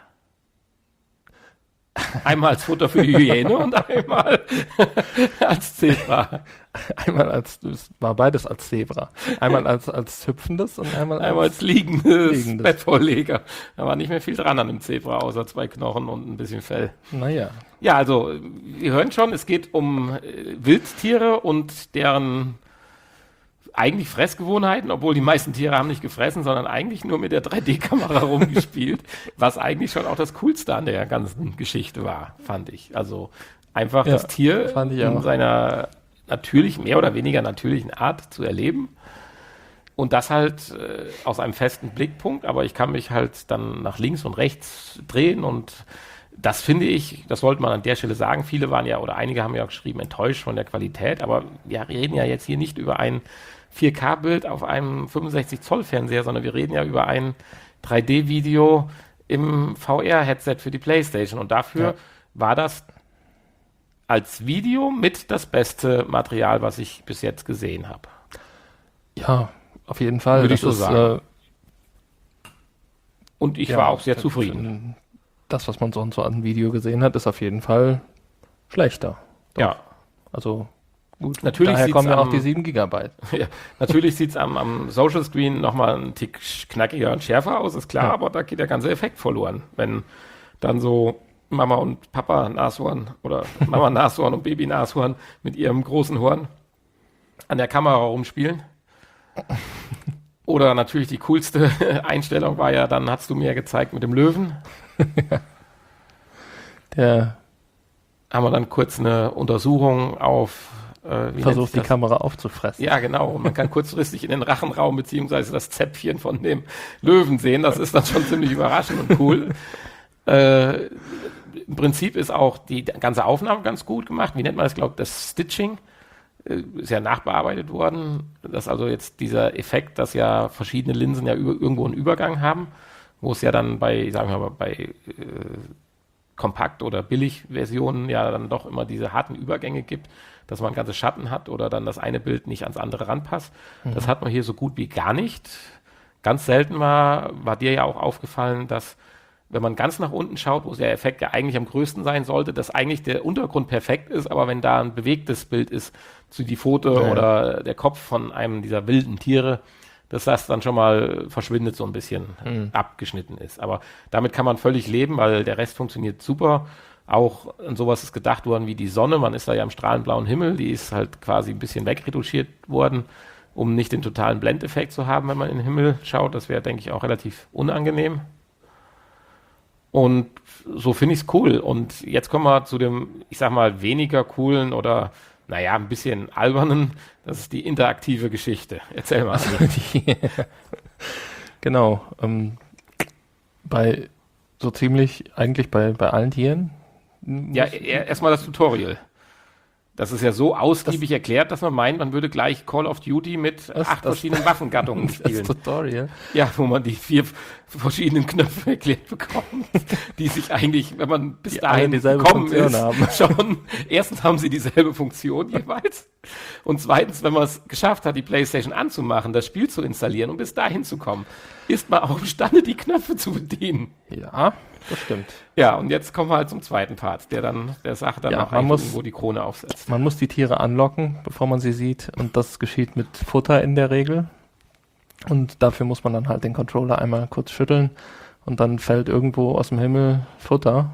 Einmal als Futter für die Hyäne und einmal als Zebra. Einmal als, es war beides als Zebra. Einmal als, als hüpfendes und einmal als, Einmal als liegendes, liegendes. Bettvorleger. Da war nicht mehr viel dran an dem Zebra, außer zwei Knochen und ein bisschen Fell. Naja. Ja, also, wir hören schon, es geht um äh, Wildtiere und deren eigentlich Fressgewohnheiten, obwohl die meisten Tiere haben nicht gefressen, sondern eigentlich nur mit der drei D-Kamera rumgespielt, was eigentlich schon auch das Coolste an der ganzen Geschichte war, fand ich. Also einfach Ja, das Tier fand ich in auch. seiner natürlich, mehr oder weniger natürlichen Art zu erleben. Und das halt äh, aus einem festen Blickpunkt, aber ich kann mich halt dann nach links und rechts drehen und das finde ich, das sollte man an der Stelle sagen, viele waren ja, oder einige haben ja auch geschrieben, enttäuscht von der Qualität, aber wir reden ja jetzt hier nicht über ein vier K-Bild auf einem fünfundsechzig Zoll Fernseher, sondern wir reden ja über ein drei D-Video im V R-Headset für die PlayStation und dafür Ja. war das als Video mit das beste Material, was ich bis jetzt gesehen habe. Ja, auf jeden Fall. Würde ich Das so ist, sagen. Äh, Und ich ja, war auch sehr zufrieden. Das, was man sonst so an Video gesehen hat, ist auf jeden Fall schlechter. Doch. Ja. Also gut, Natürlich daher sieht's kommen ja am- auch die sieben Gigabyte. Ja, natürlich sieht es am, am Social Screen nochmal einen Tick knackiger und schärfer aus, ist klar, Ja. aber da geht der ganze Effekt verloren, wenn dann so Mama und Papa Nashorn oder Mama Nashorn und Baby Nashorn mit ihrem großen Horn an der Kamera rumspielen. Oder natürlich die coolste Einstellung war ja, dann hast du mir gezeigt mit dem Löwen. Der Haben wir dann kurz eine Untersuchung auf äh, wie versucht, nennt sich die das? Kamera aufzufressen. Ja, genau. Und man kann kurzfristig in den Rachenraum beziehungsweise das Zäpfchen von dem Löwen sehen. Das ist dann schon ziemlich überraschend und cool. Äh, Im Prinzip ist auch die ganze Aufnahme ganz gut gemacht. Wie nennt man das? Ich glaube, das Stitching äh, ist ja nachbearbeitet worden. Das also jetzt dieser Effekt, dass ja verschiedene Linsen ja über, irgendwo einen Übergang haben, wo es ja dann bei, sagen wir mal, bei äh, Kompakt- oder Billig-Versionen ja dann doch immer diese harten Übergänge gibt, dass man ganze Schatten hat oder dann das eine Bild nicht ans andere ranpasst. Mhm. Das hat man hier so gut wie gar nicht. Ganz selten war, war dir ja auch aufgefallen, dass wenn man ganz nach unten schaut, wo der Effekt ja eigentlich am größten sein sollte, dass eigentlich der Untergrund perfekt ist, aber wenn da ein bewegtes Bild ist, zu die Foto Ja, ja. oder der Kopf von einem dieser wilden Tiere, dass das dann schon mal verschwindet, so ein bisschen Mhm. abgeschnitten ist. Aber damit kann man völlig leben, weil der Rest funktioniert super. Auch an sowas ist gedacht worden wie die Sonne. Man ist da ja im strahlenblauen Himmel. Die ist halt quasi ein bisschen wegretuschiert worden, um nicht den totalen Blendeffekt zu haben, wenn man in den Himmel schaut. Das wäre, denke ich, auch relativ unangenehm. Und so finde ich es cool. Und jetzt kommen wir zu dem, ich sag mal, weniger coolen oder, naja, ein bisschen albernen. Das ist die interaktive Geschichte. Erzähl mal. Die, genau. Ähm, bei so ziemlich, eigentlich bei, bei allen Tieren. Ja, erstmal das Tutorial. Das ist ja so ausgiebig erklärt, dass man meint, man würde gleich Call of Duty mit Das- acht das- verschiedenen Waffengattungen Das spielen. Tutorial. Ja, wo man die vier verschiedenen Knöpfe erklärt bekommt, die sich eigentlich, wenn man bis Die alle dahin dieselbe gekommen Funktion ist, haben. schon, erstens haben sie dieselbe Funktion jeweils und zweitens, wenn man es geschafft hat, die PlayStation anzumachen, das Spiel zu installieren und bis dahin zu kommen, ist man auch imstande, die Knöpfe zu bedienen. Ja, das stimmt. Ja, und jetzt kommen wir halt zum zweiten Part, der dann der Sache dann Ja, auch man eigentlich muss- irgendwo die Krone aufsetzt. Man muss die Tiere anlocken, bevor man sie sieht. Und das geschieht mit Futter in der Regel. Und dafür muss man dann halt den Controller einmal kurz schütteln. Und dann fällt irgendwo aus dem Himmel Futter,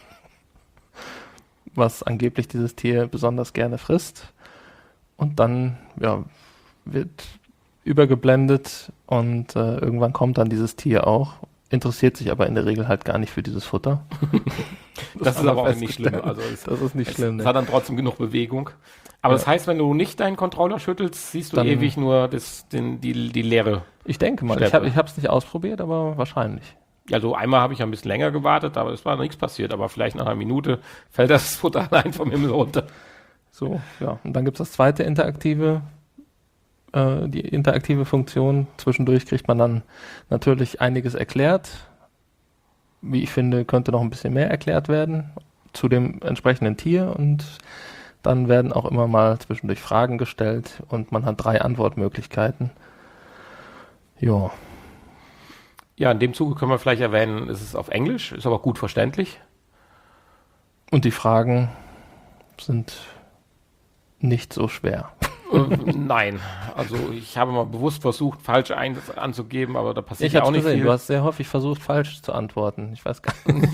was angeblich dieses Tier besonders gerne frisst. Und dann ja, wird übergeblendet und äh, irgendwann kommt dann dieses Tier auch. Interessiert sich aber in der Regel halt gar nicht für dieses Futter. Das, ist haben wir aber auch nicht schlimm. festgestellt. Also es, Das ist nicht es, schlimm. es Ne? hat dann trotzdem genug Bewegung. Aber Ja. das heißt, wenn du nicht deinen Controller schüttelst, siehst du Dann- ewig nur das, den, die, die leere. Ich denke mal, ich Schleppe. habe ich es nicht ausprobiert, aber wahrscheinlich. Also einmal habe ich ein bisschen länger gewartet, aber es war noch nichts passiert. Aber vielleicht nach einer Minute fällt das Futter allein vom Himmel runter. So, ja. Und dann gibt es das zweite interaktive, äh, die interaktive Funktion. Zwischendurch kriegt man dann natürlich einiges erklärt. Wie ich finde, könnte noch ein bisschen mehr erklärt werden zu dem entsprechenden Tier und dann werden auch immer mal zwischendurch Fragen gestellt und man hat drei Antwortmöglichkeiten. Ja, Ja, in dem Zuge können wir vielleicht erwähnen, es ist auf Englisch, ist aber gut verständlich. und die Fragen sind nicht so schwer. äh, nein, also ich habe mal bewusst versucht, falsch ein anzugeben, aber da passiert Ich ja habe auch nicht gesehen, viel. du hast sehr häufig versucht, falsch zu antworten. Ich weiß gar nicht.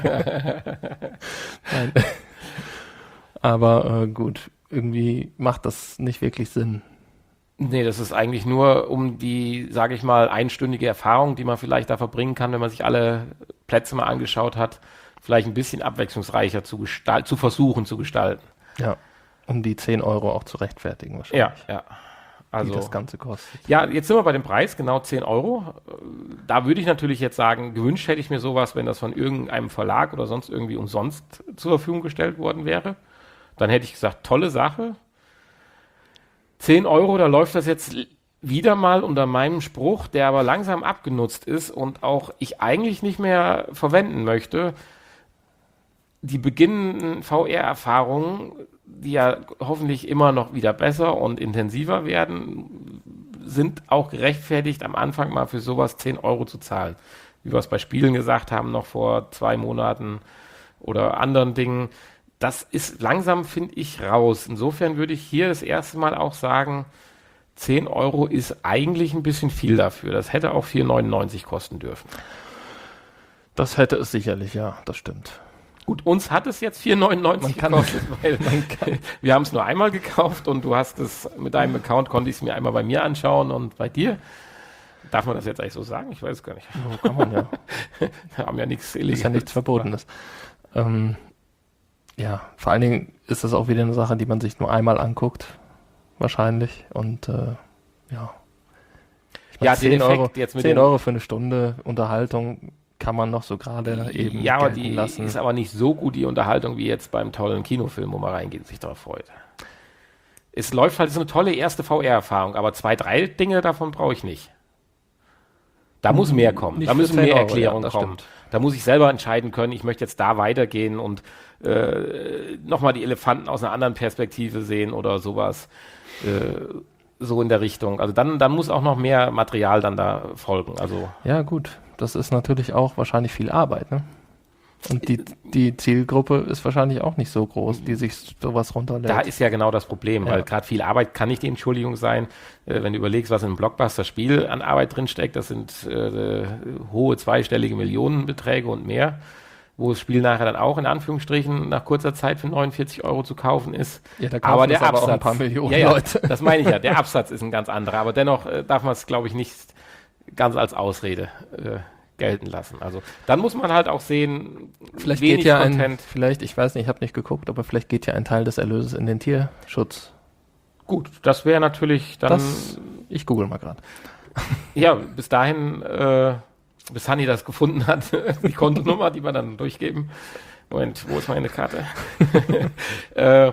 Nein. Aber äh, gut, irgendwie macht das nicht wirklich Sinn. Nee, das ist eigentlich nur um die, sage ich mal, einstündige Erfahrung, die man vielleicht da verbringen kann, wenn man sich alle Plätze mal angeschaut hat, vielleicht ein bisschen abwechslungsreicher zu gestalten, zu versuchen zu gestalten. Ja, um die zehn Euro auch zu rechtfertigen wahrscheinlich. Ja, ja. Also, die das Ganze kostet. Ja, jetzt sind wir bei dem Preis, genau zehn Euro. Da würde ich natürlich jetzt sagen, gewünscht hätte ich mir sowas, wenn das von irgendeinem Verlag oder sonst irgendwie umsonst zur Verfügung gestellt worden wäre. Dann hätte ich gesagt, tolle Sache. zehn Euro, da läuft das jetzt wieder mal unter meinem Spruch, der aber langsam abgenutzt ist und auch ich eigentlich nicht mehr verwenden möchte. Die beginnenden V R-Erfahrungen, die ja hoffentlich immer noch wieder besser und intensiver werden, sind auch gerechtfertigt, am Anfang mal für sowas zehn Euro zu zahlen. Wie wir es bei Spielen gesagt haben, noch vor zwei Monaten oder anderen Dingen. Das ist langsam, finde ich, raus. Insofern würde ich hier das erste Mal auch sagen, zehn Euro ist eigentlich ein bisschen viel dafür. Das hätte auch vier neunundneunzig kosten dürfen. Das hätte es sicherlich, ja, das stimmt. Gut, uns hat es jetzt vier neunundneunzig gekostet, weil wir haben es nur einmal gekauft und du hast es mit deinem Account, konnte ich es mir einmal bei mir anschauen und bei dir. Darf man das jetzt eigentlich so sagen? Ich weiß es gar nicht. So kann man ja. Wir haben ja nichts Illegales. Ist ja nichts Verbotenes. Ähm, ja, vor allen Dingen ist das auch wieder eine Sache, die man sich nur einmal anguckt, wahrscheinlich. Und äh, ja. Ich mein, ja, zehn Euro, jetzt mit zehn Euro für eine Stunde Unterhaltung kann man noch so gerade eben ja, aber die lassen. Ist aber nicht so gut, die Unterhaltung, wie jetzt beim tollen Kinofilm, wo man reingeht und sich darauf freut. Es läuft halt so eine tolle erste V R-Erfahrung, aber zwei, drei Dinge davon brauche ich nicht. Da muss mehr kommen, nicht da müssen mehr Euro, Erklärungen ja, kommen. Stimmt. Da muss ich selber entscheiden können, ich möchte jetzt da weitergehen und äh, nochmal die Elefanten aus einer anderen Perspektive sehen oder sowas. Äh, so in der Richtung. Also dann, dann muss auch noch mehr Material dann da folgen. Also ja, gut. Das ist natürlich auch wahrscheinlich viel Arbeit, ne? Und die, die Zielgruppe ist wahrscheinlich auch nicht so groß, die sich sowas runterlädt. Da ist ja genau das Problem, ja. weil gerade viel Arbeit kann nicht die Entschuldigung sein. Äh, wenn du überlegst, was in einem Blockbuster-Spiel an Arbeit drinsteckt, das sind äh, hohe zweistellige Millionenbeträge und mehr, wo das Spiel nachher dann auch in Anführungsstrichen nach kurzer Zeit für neunundvierzig Euro zu kaufen ist. Ja, da aber der aber Absatz, auch ein paar Millionen ja, ja, Leute. Das meine ich ja, der Absatz ist ein ganz anderer, aber dennoch äh, darf man es, glaube ich, nicht ganz als Ausrede äh, gelten lassen. Also dann muss man halt auch sehen, vielleicht geht ja ein, vielleicht, ich weiß nicht, ich habe nicht geguckt, aber vielleicht geht ja ein Teil des Erlöses in den Tierschutz. Gut, das wäre natürlich dann... Das, ich google mal gerade. Ja, bis dahin, äh, bis Hanni das gefunden hat, die Kontonummer, die wir dann durchgeben. Moment, wo ist meine Karte? äh,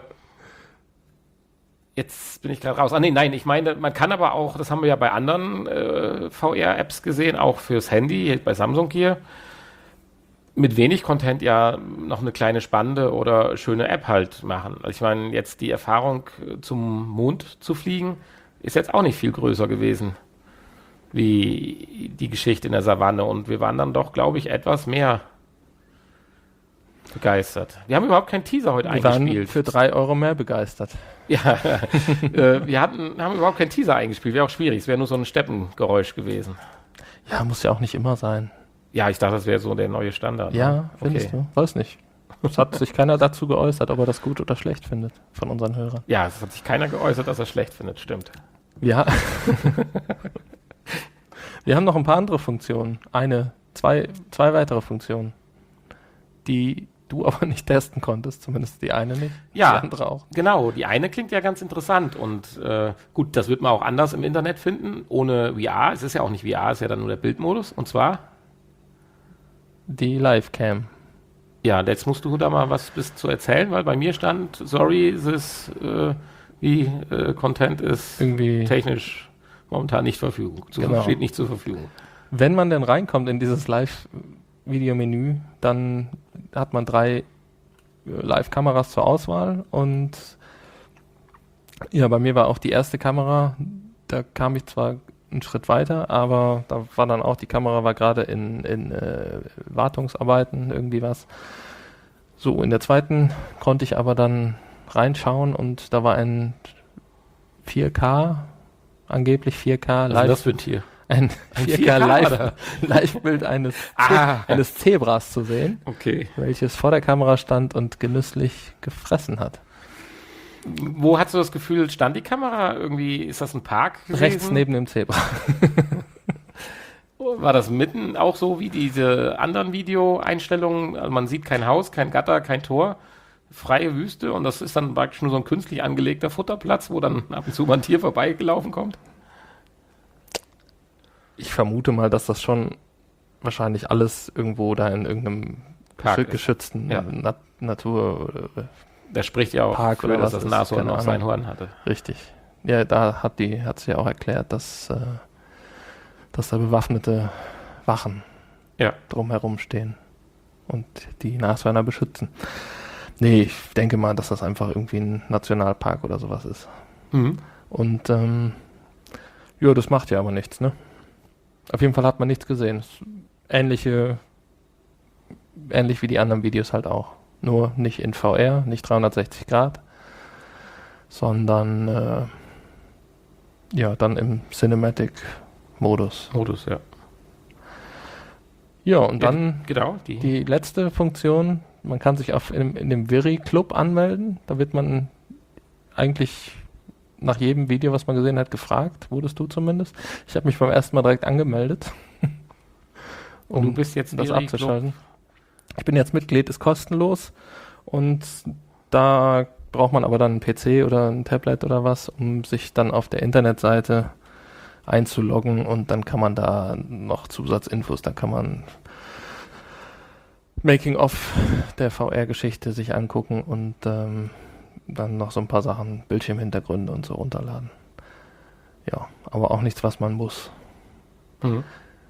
Jetzt bin ich gerade raus. Ah, nee, nein, ich meine, man kann aber auch, das haben wir ja bei anderen äh, V R-Apps gesehen, auch fürs Handy, bei Samsung hier, mit wenig Content ja noch eine kleine spannende oder schöne App halt machen. Also ich meine, jetzt die Erfahrung zum Mond zu fliegen, ist jetzt auch nicht viel größer gewesen wie die Geschichte in der Savanne und wir waren dann doch, glaube ich, etwas mehr begeistert. Wir haben überhaupt keinen Teaser heute wir eingespielt. Wir waren für drei Euro mehr begeistert. Ja, äh, wir hatten, haben überhaupt keinen Teaser eingespielt. Wäre auch schwierig. Es wäre nur so ein Steppengeräusch gewesen. Ja, muss ja auch nicht immer sein. Ja, ich dachte, das wäre so der neue Standard. Ja, ne? findest Okay. du? Weiß nicht. Es hat sich keiner dazu geäußert, ob er das gut oder schlecht findet von unseren Hörern. Ja, es hat sich keiner geäußert, dass er schlecht findet. Stimmt. Ja. Wir haben noch ein paar andere Funktionen. Eine, zwei, zwei weitere Funktionen, die du aber nicht testen konntest, zumindest die eine nicht, ja, die andere auch. Genau, die eine klingt ja ganz interessant und äh, gut, das wird man auch anders im Internet finden, ohne V R. Es ist ja auch nicht V R, es ist ja dann nur der Bildmodus und zwar? Die Livecam. Ja, jetzt musst du da mal was bis zu erzählen, weil bei mir stand, sorry, this äh, wie äh, Content ist irgendwie technisch momentan nicht Verfügung. Zu, genau. Steht nicht zur Verfügung. Wenn man denn reinkommt in dieses Live-Video-Menü, dann hat man drei Live-Kameras zur Auswahl und ja, bei mir war auch die erste Kamera, da kam ich zwar einen Schritt weiter, aber da war dann auch, die Kamera war gerade in, in äh, Wartungsarbeiten, irgendwie was. So, in der zweiten konnte ich aber dann reinschauen und da war ein vier K, angeblich vier K Was live. ist das für ein Tier? Ein, Ein vier K, vier K Live, Live-Bild eines, Ah. eines Zebras zu sehen, Okay. welches vor der Kamera stand und genüsslich gefressen hat. Wo hast du das Gefühl, stand die Kamera? Irgendwie, ist das ein Park gewesen? Rechts neben dem Zebra. War das mitten auch so wie diese anderen Videoeinstellungen? Also man sieht kein Haus, kein Gatter, kein Tor, freie Wüste und das ist dann praktisch nur so ein künstlich angelegter Futterplatz, wo dann ab und zu mal ein Tier vorbeigelaufen kommt? Ich vermute mal, dass das schon wahrscheinlich alles irgendwo da in irgendeinem Park geschützten ja. Nat- Natur oder Der spricht ja auch Park für, oder dass was das ist, Nashorn keine noch sein Ahnung. Horn hatte. Richtig. Ja, da hat die, hat sie ja auch erklärt, dass, äh, dass da bewaffnete Wachen Ja. drumherum stehen und die Nashörner beschützen. Nee, ich denke mal, dass das einfach irgendwie ein Nationalpark oder sowas ist. Mhm. Und ähm, ja, das macht ja aber nichts, ne? Auf jeden Fall hat man nichts gesehen. Es ist ähnliche, ähnlich wie die anderen Videos halt auch. Nur nicht in V R, nicht dreihundertsechzig Grad, sondern äh, ja, dann im Cinematic-Modus. Modus, ja. Ja, und Ja, dann Genau, die, die letzte Funktion, man kann sich auf in, in dem Viri-Club anmelden. Da wird man eigentlich nach jedem Video, was man gesehen hat, gefragt. Wurdest du zumindest? Ich habe mich beim ersten Mal direkt angemeldet, um du bist jetzt das Viri abzuschalten. Ich bin jetzt Mitglied, ist kostenlos und da braucht man aber dann einen P C oder ein Tablet oder was, um sich dann auf der Internetseite einzuloggen und dann kann man da noch Zusatzinfos, da kann man Making-of der V R-Geschichte sich angucken und ähm, dann noch so ein paar Sachen, Bildschirmhintergründe und so runterladen. Ja, aber auch nichts, was man muss. Mhm.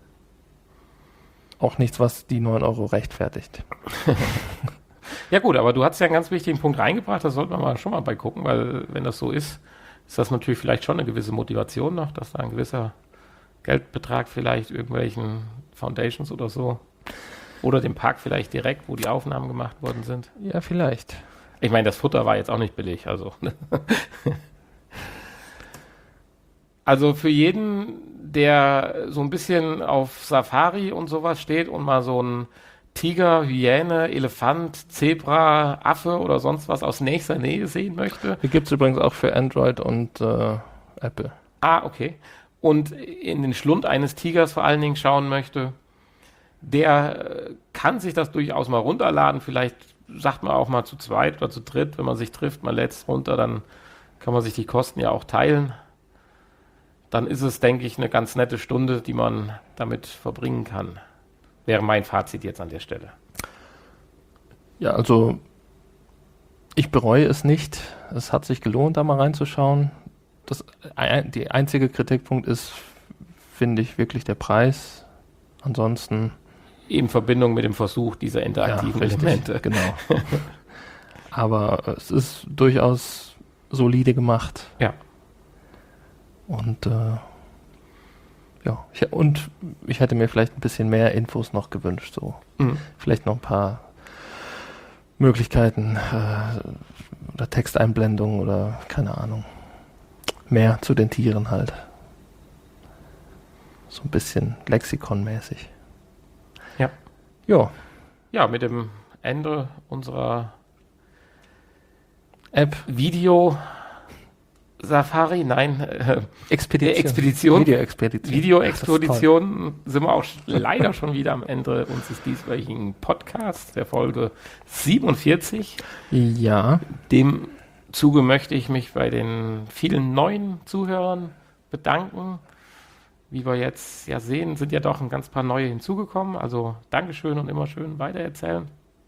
Auch nichts, was die neun Euro rechtfertigt. Ja gut, aber du hast ja einen ganz wichtigen Punkt reingebracht, da sollten wir mal schon mal bei gucken, weil wenn das so ist, ist das natürlich vielleicht schon eine gewisse Motivation noch, dass da ein gewisser Geldbetrag vielleicht irgendwelchen Foundations oder so oder dem Park vielleicht direkt, wo die Aufnahmen gemacht worden sind. Ja, vielleicht. Ich meine, das Futter war jetzt auch nicht billig, also. Also für jeden, der so ein bisschen auf Safari und sowas steht und mal so ein Tiger, Hyäne, Elefant, Zebra, Affe oder sonst was aus nächster Nähe sehen möchte. Die gibt es übrigens auch für Android und äh, Apple. Ah, okay. Und in den Schlund eines Tigers vor allen Dingen schauen möchte, der äh, kann sich das durchaus mal runterladen. Vielleicht sagt man auch mal zu zweit oder zu dritt, wenn man sich trifft, man lädt es runter, dann kann man sich die Kosten ja auch teilen. Dann ist es, denke ich, eine ganz nette Stunde, die man damit verbringen kann. Wäre mein Fazit jetzt an der Stelle. Ja, also ich bereue es nicht. Es hat sich gelohnt, da mal reinzuschauen. Das, ein, die einzige Kritikpunkt ist, finde ich, wirklich der Preis. Ansonsten In Verbindung mit dem Versuch dieser interaktiven ja, richtig, Elemente. Genau. Aber es ist durchaus solide gemacht. Ja. Und äh, ja, ich, und ich hätte mir vielleicht ein bisschen mehr Infos noch gewünscht. So. Mhm. Vielleicht noch ein paar Möglichkeiten äh, oder Texteinblendungen oder keine Ahnung. Mehr zu den Tieren halt. So ein bisschen lexikonmäßig. Ja. Ja. Ja, mit dem Ende unserer App. Video Safari, nein, äh, Expedition. Expedition. Video-Expedition. Videoexpedition sind wir auch sch- leider schon wieder am Ende unseres dieswöchigen Podcasts, der Folge siebenundvierzig. Ja. Dem Zuge möchte ich mich bei den vielen neuen Zuhörern bedanken. Wie wir jetzt ja sehen, sind ja doch ein ganz paar neue hinzugekommen. Also Dankeschön und immer schön weitererzählen.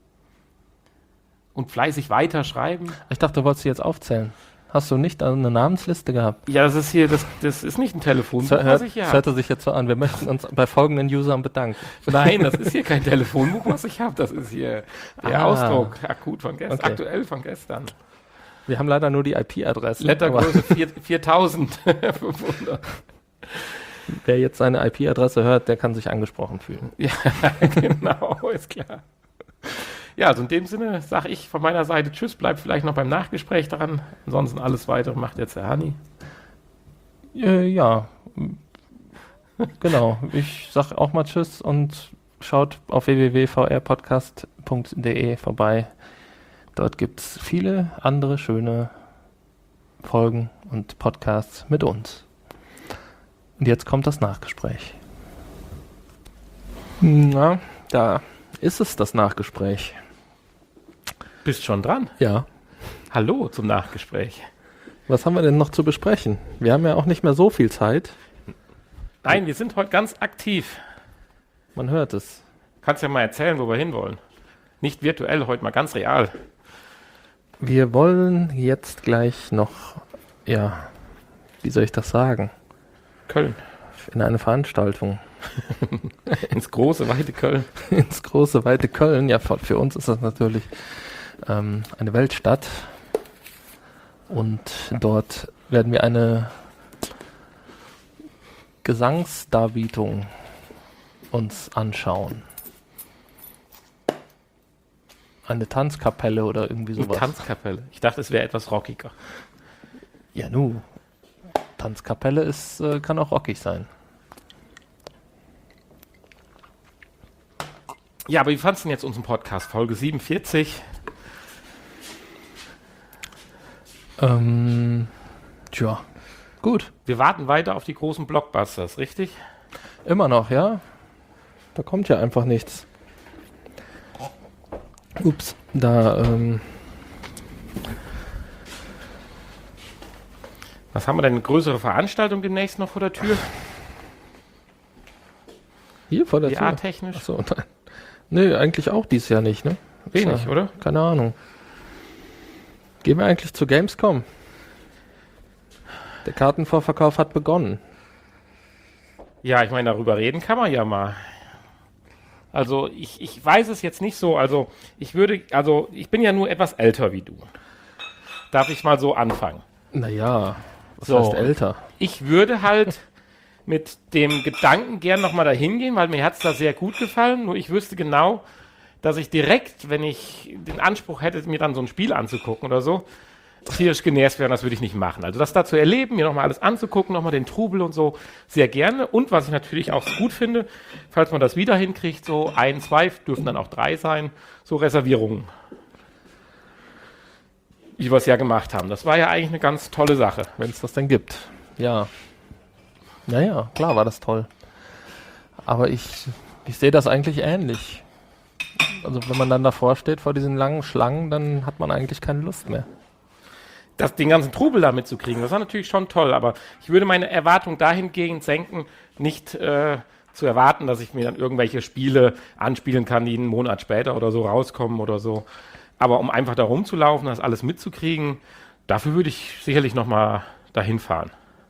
Und fleißig weiterschreiben. Ich dachte, du wolltest sie jetzt aufzählen. Hast du nicht eine Namensliste gehabt? Ja, das ist hier, das, das ist nicht ein Telefonbuch, Das hört, was ich hier das habe. hörte sich jetzt so an. Wir möchten uns bei folgenden Usern bedanken. Nein, das ist hier kein Telefonbuch, was ich habe. Das ist hier der Ah. Ausdruck, akut von gestern, Okay. aktuell von gestern. Wir haben leider nur die I P-Adresse. aber Lettergröße vier- viertausendfünfhundert. Wer jetzt seine I P-Adresse hört, der kann sich angesprochen fühlen. Ja, genau, ist klar. Ja, also in dem Sinne sage ich von meiner Seite Tschüss, bleibt vielleicht noch beim Nachgespräch dran. Ansonsten alles Weitere macht jetzt der Hani. Äh, ja, genau. Ich sag auch mal Tschüss und schaut auf w w w punkt v r podcast punkt d e vorbei. Dort gibt es viele andere schöne Folgen und Podcasts mit uns. Und jetzt kommt das Nachgespräch. Na, da ist es, das Nachgespräch. Bist schon dran? Ja. Hallo zum Nachgespräch. Was haben wir denn noch zu besprechen? Wir haben ja auch nicht mehr so viel Zeit. Nein, wir sind heute ganz aktiv. Man hört es. Kannst ja mal erzählen, wo wir hinwollen. Nicht virtuell, heute mal ganz real. Wir wollen jetzt gleich noch, ja, wie soll ich das sagen? Köln. In eine Veranstaltung. Ins große, weite Köln. Ins große, weite Köln. Ja, für, für uns ist das natürlich ähm, eine Weltstadt. Und dort werden wir eine Gesangsdarbietung uns anschauen. Eine Tanzkapelle oder irgendwie sowas. Eine Tanzkapelle. Ich dachte, es wäre etwas rockiger. Ja, nu. Tanzkapelle ist, äh, kann auch rockig sein. Ja, aber wie fandest du denn jetzt unseren Podcast? Folge siebenundvierzig. Ähm, tja, gut. Wir warten weiter auf die großen Blockbusters, richtig? Immer noch, ja? Da kommt ja einfach nichts. Ups, da, ähm... Was haben wir denn? Eine größere Veranstaltung demnächst noch vor der Tür? Hier vor der V Tür? R-technisch? Achso, nein. Nee, eigentlich auch dieses Jahr nicht, ne? Wenig, ja, oder? Keine Ahnung. Gehen wir eigentlich zu Gamescom? Der Kartenvorverkauf hat begonnen. Ja, ich meine, darüber reden kann man ja mal. Also, ich, ich weiß es jetzt nicht so. Also, ich würde, also, ich bin ja nur etwas älter wie du. Darf ich mal so anfangen? Naja, was So. heißt älter? Ich würde halt mit dem Gedanken gern nochmal dahin gehen, weil mir hat es da sehr gut gefallen. Nur ich wüsste genau, dass ich direkt, wenn ich den Anspruch hätte, mir dann so ein Spiel anzugucken oder so, tierisch genervt wäre, das würde ich nicht machen. Also das da zu erleben, mir nochmal alles anzugucken, nochmal den Trubel und so, sehr gerne. Und was ich natürlich auch gut finde, falls man das wieder hinkriegt, so ein, zwei, dürfen dann auch drei sein, so Reservierungen. Wie wir es ja gemacht haben. Das war ja eigentlich eine ganz tolle Sache. Wenn es das denn gibt. Ja. Naja, klar war das toll. Aber ich, ich sehe das eigentlich ähnlich. Also wenn man dann davor steht, vor diesen langen Schlangen, dann hat man eigentlich keine Lust mehr. Das, den ganzen Trubel da mitzukriegen, das war natürlich schon toll, aber ich würde meine Erwartung dahingehend senken, nicht äh, zu erwarten, dass ich mir dann irgendwelche Spiele anspielen kann, die einen Monat später oder so rauskommen oder so. Aber um einfach da rumzulaufen, das alles mitzukriegen, dafür würde ich sicherlich nochmal dahin fahren.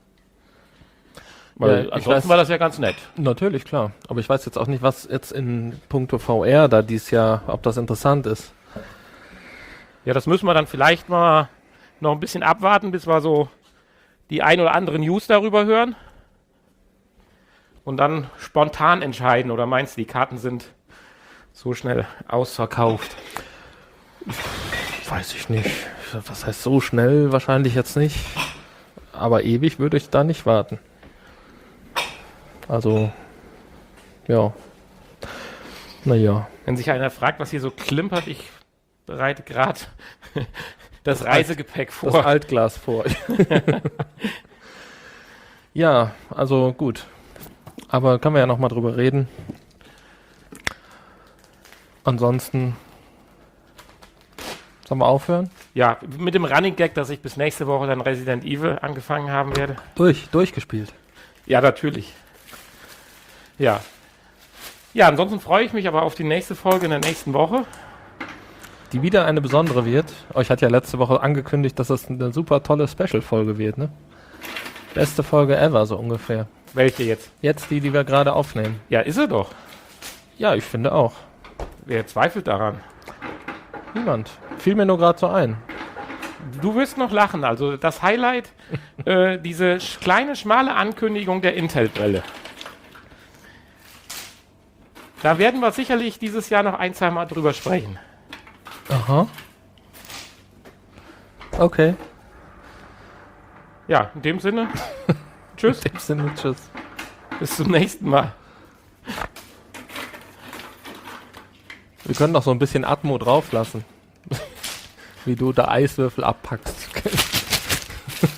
Weil Ja, ich ansonsten weiß- war das ja ganz nett. Natürlich, klar. Aber ich weiß jetzt auch nicht, was jetzt in puncto V R da dieses Jahr, ob das interessant ist. Ja, das müssen wir dann vielleicht mal noch ein bisschen abwarten, bis wir so die ein oder andere News darüber hören. Und dann spontan entscheiden. Oder meinst du, die Karten sind so schnell ausverkauft? Weiß ich nicht. Was heißt so schnell? Wahrscheinlich jetzt nicht. Aber ewig würde ich da nicht warten. Also, ja. Naja. Wenn sich einer fragt, was hier so klimpert, ich bereite gerade das Reisegepäck Das vor. Altglas vor. Ja, also gut. Aber können wir ja nochmal drüber reden. Ansonsten sollen wir aufhören? Ja, mit dem Running Gag, dass ich bis nächste Woche dann Resident Evil angefangen haben werde. Durch, durchgespielt. Ja, natürlich. Ja. Ja, ansonsten freue ich mich aber auf die nächste Folge in der nächsten Woche. Die wieder eine besondere wird. Euch hat ja letzte Woche angekündigt, dass das eine super tolle Special-Folge wird, ne? Beste Folge ever, so ungefähr. Welche jetzt? Jetzt die, die wir gerade aufnehmen. Ja, ist er doch. Ja, ich finde auch. Wer zweifelt daran? Niemand. Fiel mir nur gerade so ein. Du wirst noch lachen. Also das Highlight, äh, diese sch kleine, schmale Ankündigung der Intel-Brille. Da werden wir sicherlich dieses Jahr noch ein, zwei Mal drüber sprechen. Aha. Okay. Ja, in dem Sinne, tschüss, In dem Sinne, tschüss. bis zum nächsten Mal. Wir können doch so ein bisschen Atmo drauflassen. Wie du da Eiswürfel abpackst.